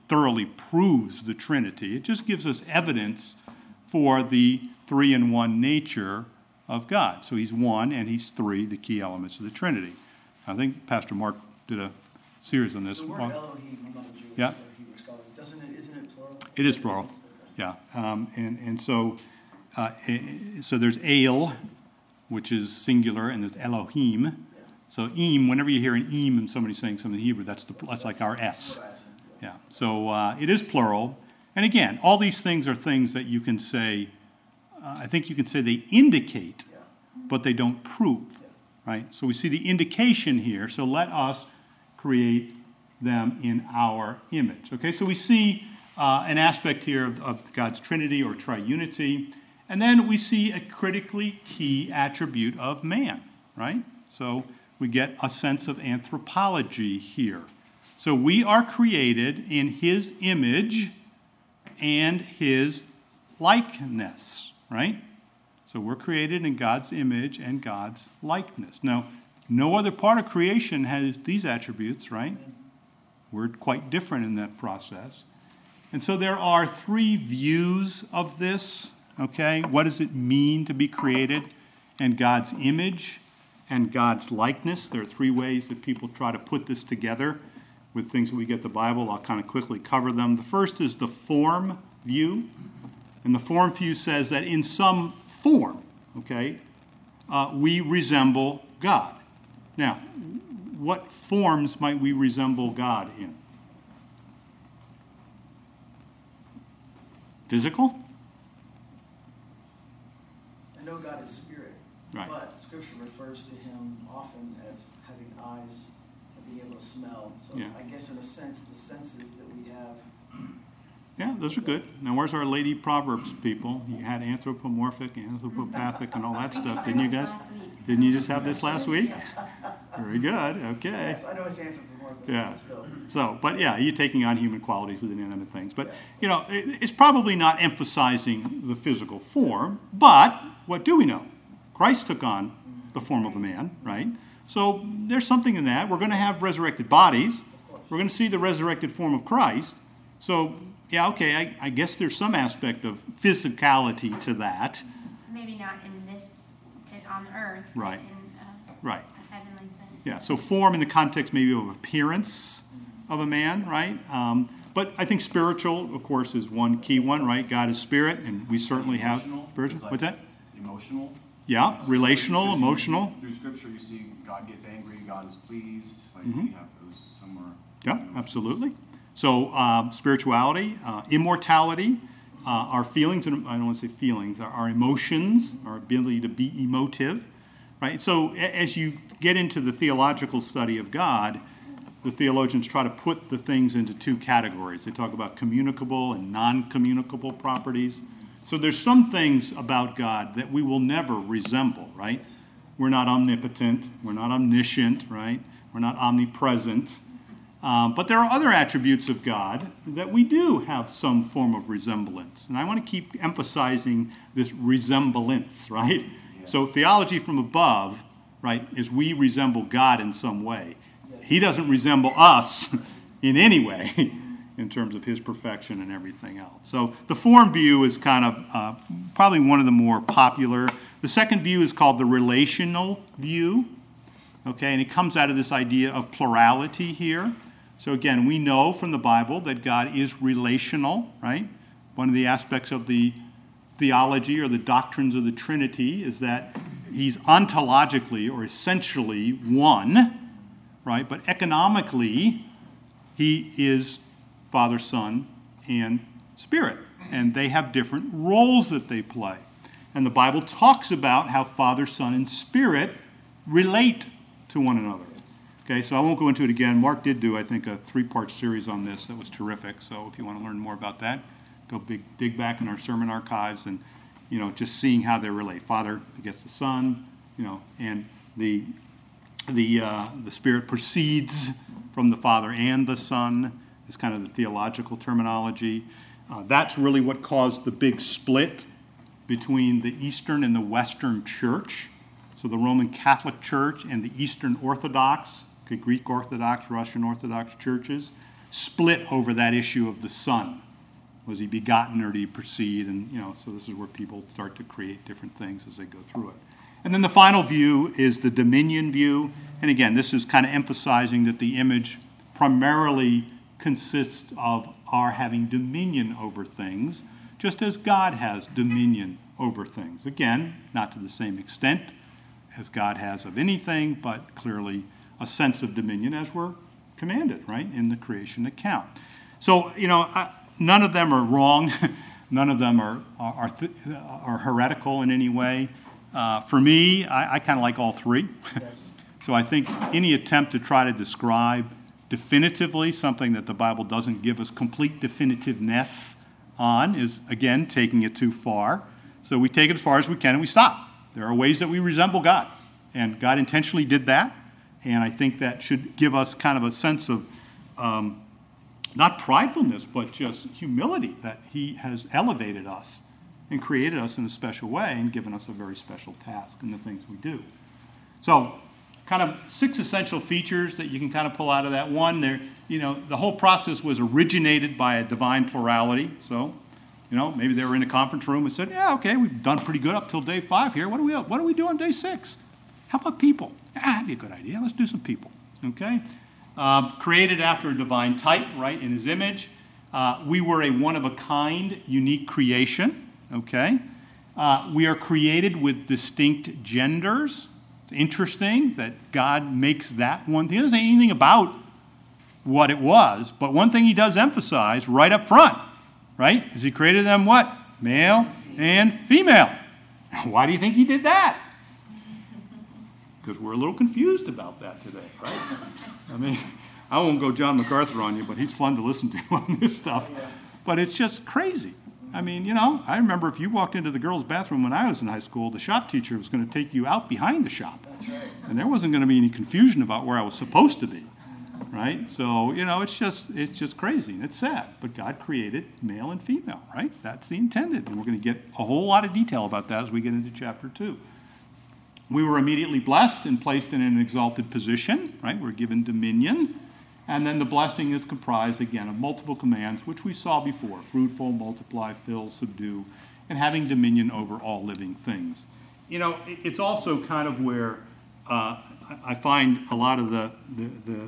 thoroughly proves the Trinity. It just gives us evidence for the three-in-one nature of God. So he's one and he's three, the key elements of the Trinity. I think Pastor Mark did a series on this. The word Elohim, I'm not a Jewish Yeah. or Hebrew scholar, doesn't it, isn't it plural? It is plural. Yeah, um, and and so uh, eh, so there's El, which is singular, and there's Elohim. Yeah. So Im, whenever you hear an Im and somebody saying something in Hebrew, that's the that's like our S. That's what I assumed, yeah. Yeah. So uh, it is plural, and again, all these things are things that you can say. Uh, I think you can say they indicate, Yeah. but they don't prove. Yeah. Right. So we see the indication here. So let us create them in our image. Okay. So we see. Uh, an aspect here of, of God's Trinity or triunity. And then we see a critically key attribute of man, right? So we get a sense of anthropology here. So we are created in his image and his likeness, right? So we're created in God's image and God's likeness. Now, no other part of creation has these attributes, right? We're quite different in that process. And so there are three views of this, okay? What does it mean to be created in God's image and God's likeness? There are three ways that people try to put this together with things that we get the Bible. I'll kind of quickly cover them. The first is the form view. And the form view says that in some form, okay, uh, we resemble God. Now, what forms might we resemble God in? Physical? I know God is spirit, Right. but Scripture refers to him often as having eyes and being able to smell. So Yeah. I guess in a sense, the senses that we have. Yeah, those are good. Now, where's our Lady Proverbs people? You had anthropomorphic, anthropopathic, and all that stuff, didn't you guys? Didn't you just have this last week? Very good. Okay. Yes, I know it's anthropomorphic, Yeah. but still. So, but yeah, you're taking on human qualities with inanimate things. But, you know, it, it's probably not emphasizing the physical form, but what do we know? Christ took on the form of a man, right? So there's something in that. We're going to have resurrected bodies. We're going to see the resurrected form of Christ. So, yeah, okay, I, I guess there's some aspect of physicality to that. Maybe not in this, in- on earth, but Right. in uh, Right. a heavenly sense. Yeah, so form in the context maybe of appearance of a man, right? Um, but I think spiritual, of course, is one key one, right? God is spirit, and we certainly have Emotional, spiritual. is like What's that? Emotional. Yeah, relational, Through- emotional. Through Scripture, you see God gets angry, God is pleased. Like Mhm. you have those somewhere. Yeah, absolutely. So um, spirituality, uh, immortality, uh, our feelings, and I don't want to say feelings, our, our emotions, our ability to be emotive, right? So a- as you get into the theological study of God, the theologians try to put the things into two categories. They talk about communicable and non-communicable properties. So there's some things about God that we will never resemble, right? We're not omnipotent, we're not omniscient, right? We're not omnipresent. Um, but there are other attributes of God that we do have some form of resemblance. And I want to keep emphasizing this resemblance, right? Yeah. So theology from above, right, is we resemble God in some way. He doesn't resemble us in any way in terms of his perfection and everything else. So the form view is kind of uh, probably one of the more popular. The second view is called the relational view. Okay, and it comes out of this idea of plurality here. So again, we know from the Bible that God is relational, right? One of the aspects of the theology or the doctrines of the Trinity is that he's ontologically or essentially one, right? But economically, he is Father, Son, and Spirit. And they have different roles that they play. And the Bible talks about how Father, Son, and Spirit relate to one another. Okay, so I won't go into it again. Mark did do, I think, a three-part series on this that was terrific. So if you want to learn more about that, go big, dig back in our sermon archives and, you know, just seeing how they relate. Father begets the Son, you know, and the the uh, the Spirit proceeds from the Father and the Son is kind of the theological terminology. Uh, that's really what caused the big split between the Eastern and the Western Church. So the Roman Catholic Church and the Eastern Orthodox, okay, Greek Orthodox, Russian Orthodox churches split over that issue of the Son. Was he begotten or did he proceed? And, you know, so this is where people start to create different things as they go through it. And then the final view is the dominion view. And again, this is kind of emphasizing that the image primarily consists of our having dominion over things, just as God has dominion over things. Again, not to the same extent as God has of anything, but clearly a sense of dominion as we're commanded, right, in the creation account. So, you know, I, none of them are wrong. None of them are, are, are, th- are heretical in any way. Uh, for me, I, I kind of like all three. Yes. So I think any attempt to try to describe definitively something that the Bible doesn't give us complete definitiveness on is, again, taking it too far. So we take it as far as we can and we stop. There are ways that we resemble God, and God intentionally did that, and I think that should give us kind of a sense of um, not pridefulness, but just humility that he has elevated us and created us in a special way and given us a very special task in the things we do. So, kind of six essential features that you can kind of pull out of that. One, there, you know, the whole process was originated by a divine plurality. So, you know, maybe they were in a conference room and said, "Yeah, okay, we've done pretty good up till day five here. What do we, what do we do on day six? How about people? Ah, that'd be a good idea. Let's do some people." Okay, um, created after a divine type, right, in His image. Uh, we were a one-of-a-kind, unique creation. Okay, uh, we are created with distinct genders. It's interesting that God makes that one thing. He doesn't say anything about what it was, but one thing He does emphasize right up front, right, is He created them what? Male and female. Why do you think He did that? Because we're a little confused about that today, right? I mean, I won't go John MacArthur on you, but he's fun to listen to on this stuff. But it's just crazy. I mean, you know, I remember if you walked into the girls' bathroom when I was in high school, the shop teacher was going to take you out behind the shop. That's right. And there wasn't going to be any confusion about where I was supposed to be, right? So, you know, it's just it's just crazy and it's sad. But God created male and female, right? That's the intended. And we're going to get a whole lot of detail about that as we get into chapter two. We were immediately blessed and placed in an exalted position, right? We're given dominion. And then the blessing is comprised, again, of multiple commands, which we saw before: fruitful, multiply, fill, subdue, and having dominion over all living things. You know, it's also kind of where uh, I find a lot of the, the, the,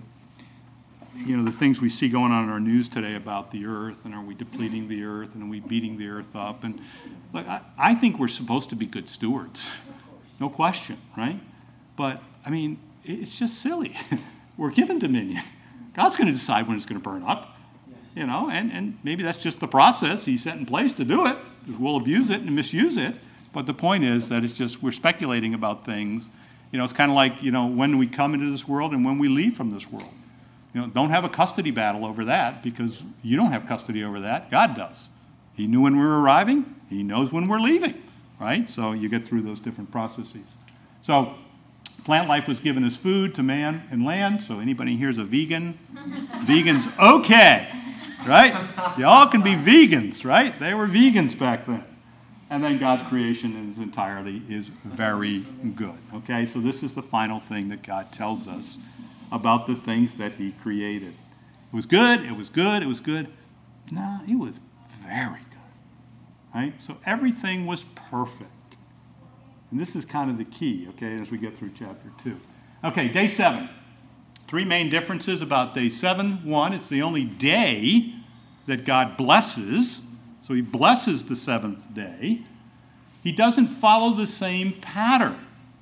you know, the things we see going on in our news today about the earth, and are we depleting the earth, and are we beating the earth up? And look, I, I think we're supposed to be good stewards, no question, right? But, I mean, it's just silly. We're given dominion. God's going to decide when it's going to burn up, you know, and, and maybe that's just the process He set in place to do it. We'll abuse it and misuse it. But the point is that it's just we're speculating about things. You know, it's kind of like, you know, when we come into this world and when we leave from this world. You know, don't have a custody battle over that, because you don't have custody over that. God does. He knew when we were arriving. He knows when we're leaving, right? So you get through those different processes. So plant life was given as food to man and land. So anybody here's a vegan? Vegans, okay, right? Y'all can be vegans, right? They were vegans back then. And then God's creation in its entirety is very good. Okay, so this is the final thing that God tells us about the things that He created. It was good, it was good, it was good. No, it was very good. Right? So everything was perfect. And this is kind of the key, okay, as we get through chapter two. Okay, day seven. Three main differences about day seven. One, it's the only day that God blesses. So He blesses the seventh day. He doesn't follow the same pattern.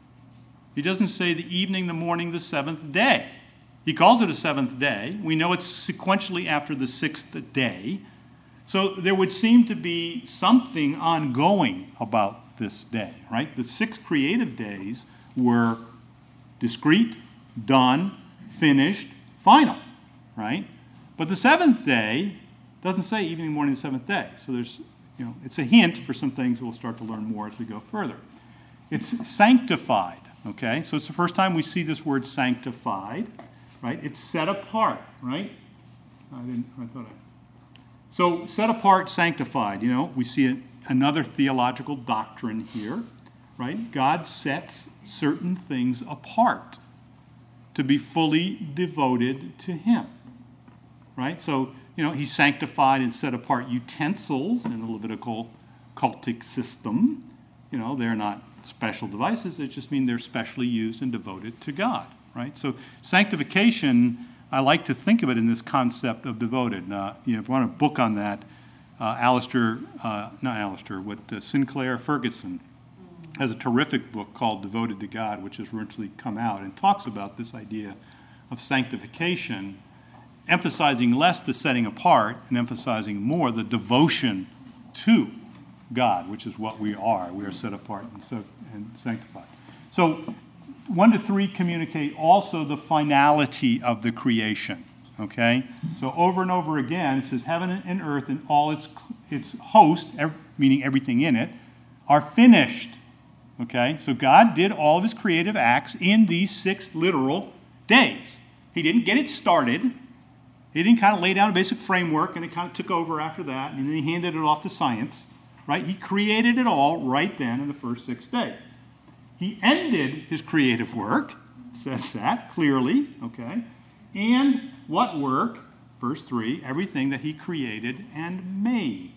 He doesn't say the evening, the morning, the seventh day. He calls it a seventh day. We know it's sequentially after the sixth day. So there would seem to be something ongoing about this day, right? The six creative days were discrete, done, finished, final, right? But the seventh day doesn't say evening, morning, the seventh day. So there's, you know, it's a hint for some things that we'll start to learn more as we go further. It's sanctified, okay? So it's the first time we see this word sanctified, right? It's set apart, right? I didn't, I thought I... So set apart, sanctified, you know, we see it. Another theological doctrine here, right? God sets certain things apart to be fully devoted to Him. right? So, you know, he sanctified and set apart utensils in the Levitical cultic system. You know, they're not special devices. It just means they're specially used and devoted to God, right? So sanctification, I like to think of it in this concept of devoted. Uh, you know, if you want a book on that, uh, Alistair, uh, not Alistair, what uh, Sinclair Ferguson has a terrific book called Devoted to God, which has recently come out and talks about this idea of sanctification, emphasizing less the setting apart and emphasizing more the devotion to God, which is what we are. We are set apart and, so, and sanctified. So one to three communicate also the finality of the creation, okay? So over and over again, it says heaven and earth and all its, its host, ev- meaning everything in it, are finished, okay? So God did all of his creative acts in these six literal days. He didn't get it started. He didn't kind of lay down a basic framework and it kind of took over after that, and then he handed it off to science, right? He created it all right then in the first six days. He ended his creative work, says that clearly, okay? And what work? Verse three, everything that he created and made,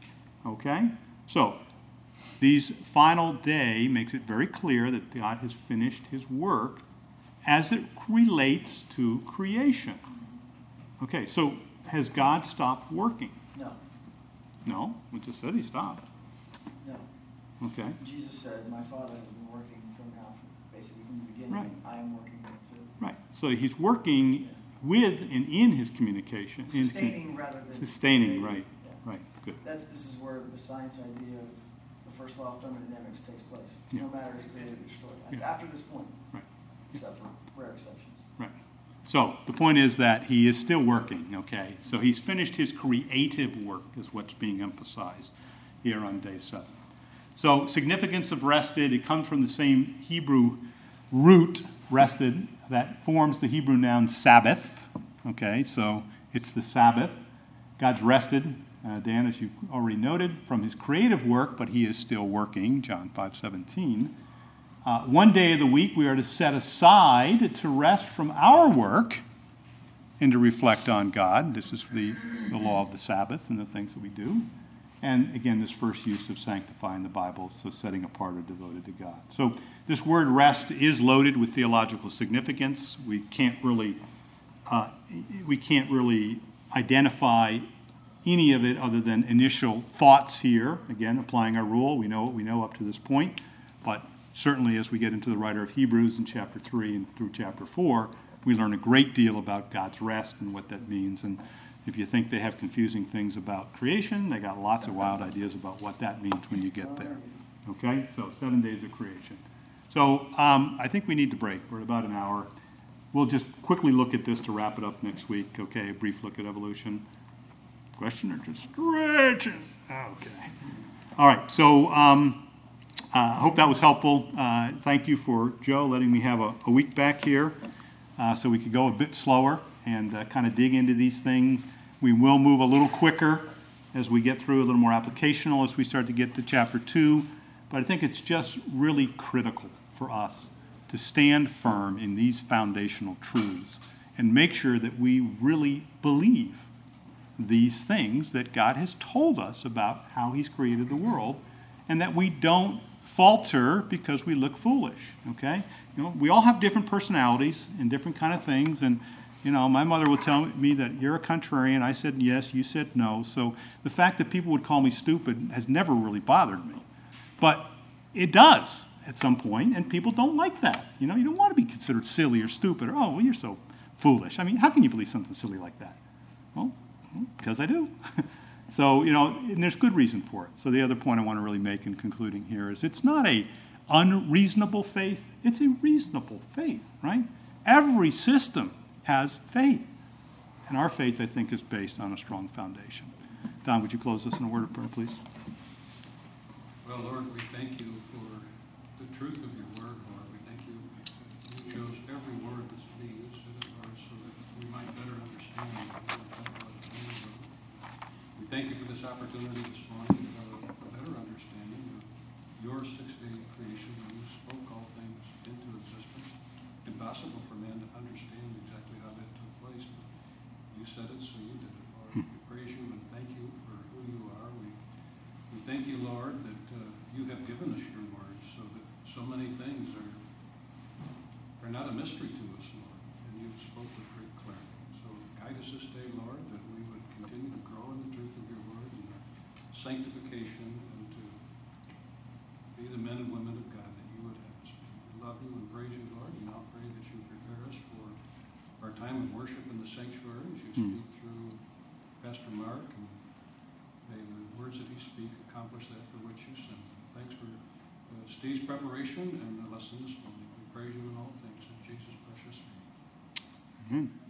okay? So, these final day makes it very clear that God has finished his work as it relates to creation. Okay, so has God stopped working? No, No, we just said he stopped. no. Okay, Jesus said, my Father has been working from now, basically from the beginning, Right. I am working now too. right. So he's working with and in his communication. in- Sustaining rather than. Sustaining, right, Yeah. right, good. That's, this is where the science idea of the first law of thermodynamics takes place. Yeah. No matter is created or destroyed, like, Yeah. after this point, Right. except for rare exceptions. Right. So the point is that he is still working, okay? So he's finished his creative work is what's being emphasized here on day seven. So significance of rested, it comes from the same Hebrew root, rested, that forms the Hebrew noun Sabbath, okay? So it's the Sabbath. God's rested, uh, Dan, as you already noted, from his creative work, but he is still working, John five seventeen. Uh, one day of the week we are to set aside to rest from our work and to reflect on God. This is the, the law of the Sabbath and the things that we do. And again, this first use of sanctify in the Bible, so setting apart or devoted to God. So this word rest is loaded with theological significance. We can't really, uh, we can't really identify any of it other than initial thoughts here. Again, applying our rule, we know what we know up to this point, but certainly as we get into the writer of Hebrews in chapter three and through chapter four, we learn a great deal about God's rest and what that means. And if you think they have confusing things about creation, they got lots of wild ideas about what that means when you get there. Okay? So seven days of creation. So um, I think we need to break. We're at about an hour. We'll just quickly look at this to wrap it up next week. Okay, a brief look at evolution. Question or just stretching? Okay. All right, so um, I uh, hope that was helpful. Uh, thank you for Joe letting me have a, a week back here uh, so we could go a bit slower and uh, kind of dig into these things. We will move a little quicker as we get through, a little more applicational as we start to get to chapter two. But I think it's just really critical for us to stand firm in these foundational truths and make sure that we really believe these things that God has told us about how he's created the world, and that we don't falter because we look foolish, okay? You know, we all have different personalities and different kind of things, and you know, my mother would tell me that you're a contrarian. I said yes, you said no. So the fact that people would call me stupid has never really bothered me. But it does at some point, and people don't like that. You know, you don't want to be considered silly or stupid, or, oh, well, you're so foolish. I mean, how can you believe something silly like that? Well, because I do. So, you know, and there's good reason for it. So the other point I want to really make in concluding here is it's not a unreasonable faith, it's a reasonable faith, right? Every system has faith. And our faith, I think, is based on a strong foundation. Don, would you close us in a word of prayer, please? Well, Lord, we thank you for the truth of your word, Lord. We thank you you chose every word that's to be used in it, Lord, so that we might better understand what it means. We thank you for this opportunity this morning for a better understanding of your six-day creation when you spoke all things into existence. Impossible for man to understand exactly how that took place. But You said it, so you did it, Lord. We praise you and thank you for who you are. We, we thank you, Lord, that uh, you have given us your word so that so many things are, are not a mystery to us, Lord, and you've spoken with great clarity. So guide us this day, Lord, that we would continue to grow in the truth of your word and our sanctification and to be the men and women of God that you would have us be. We love you and praise you, Lord, and now pray that you prepare us for our time of worship in the sanctuary as you speak through Pastor Mark, and may the words that he speak accomplish that for which you send him. Thanks for uh, Steve's preparation and the lesson this morning. We praise you in all things in Jesus' precious name. Amen.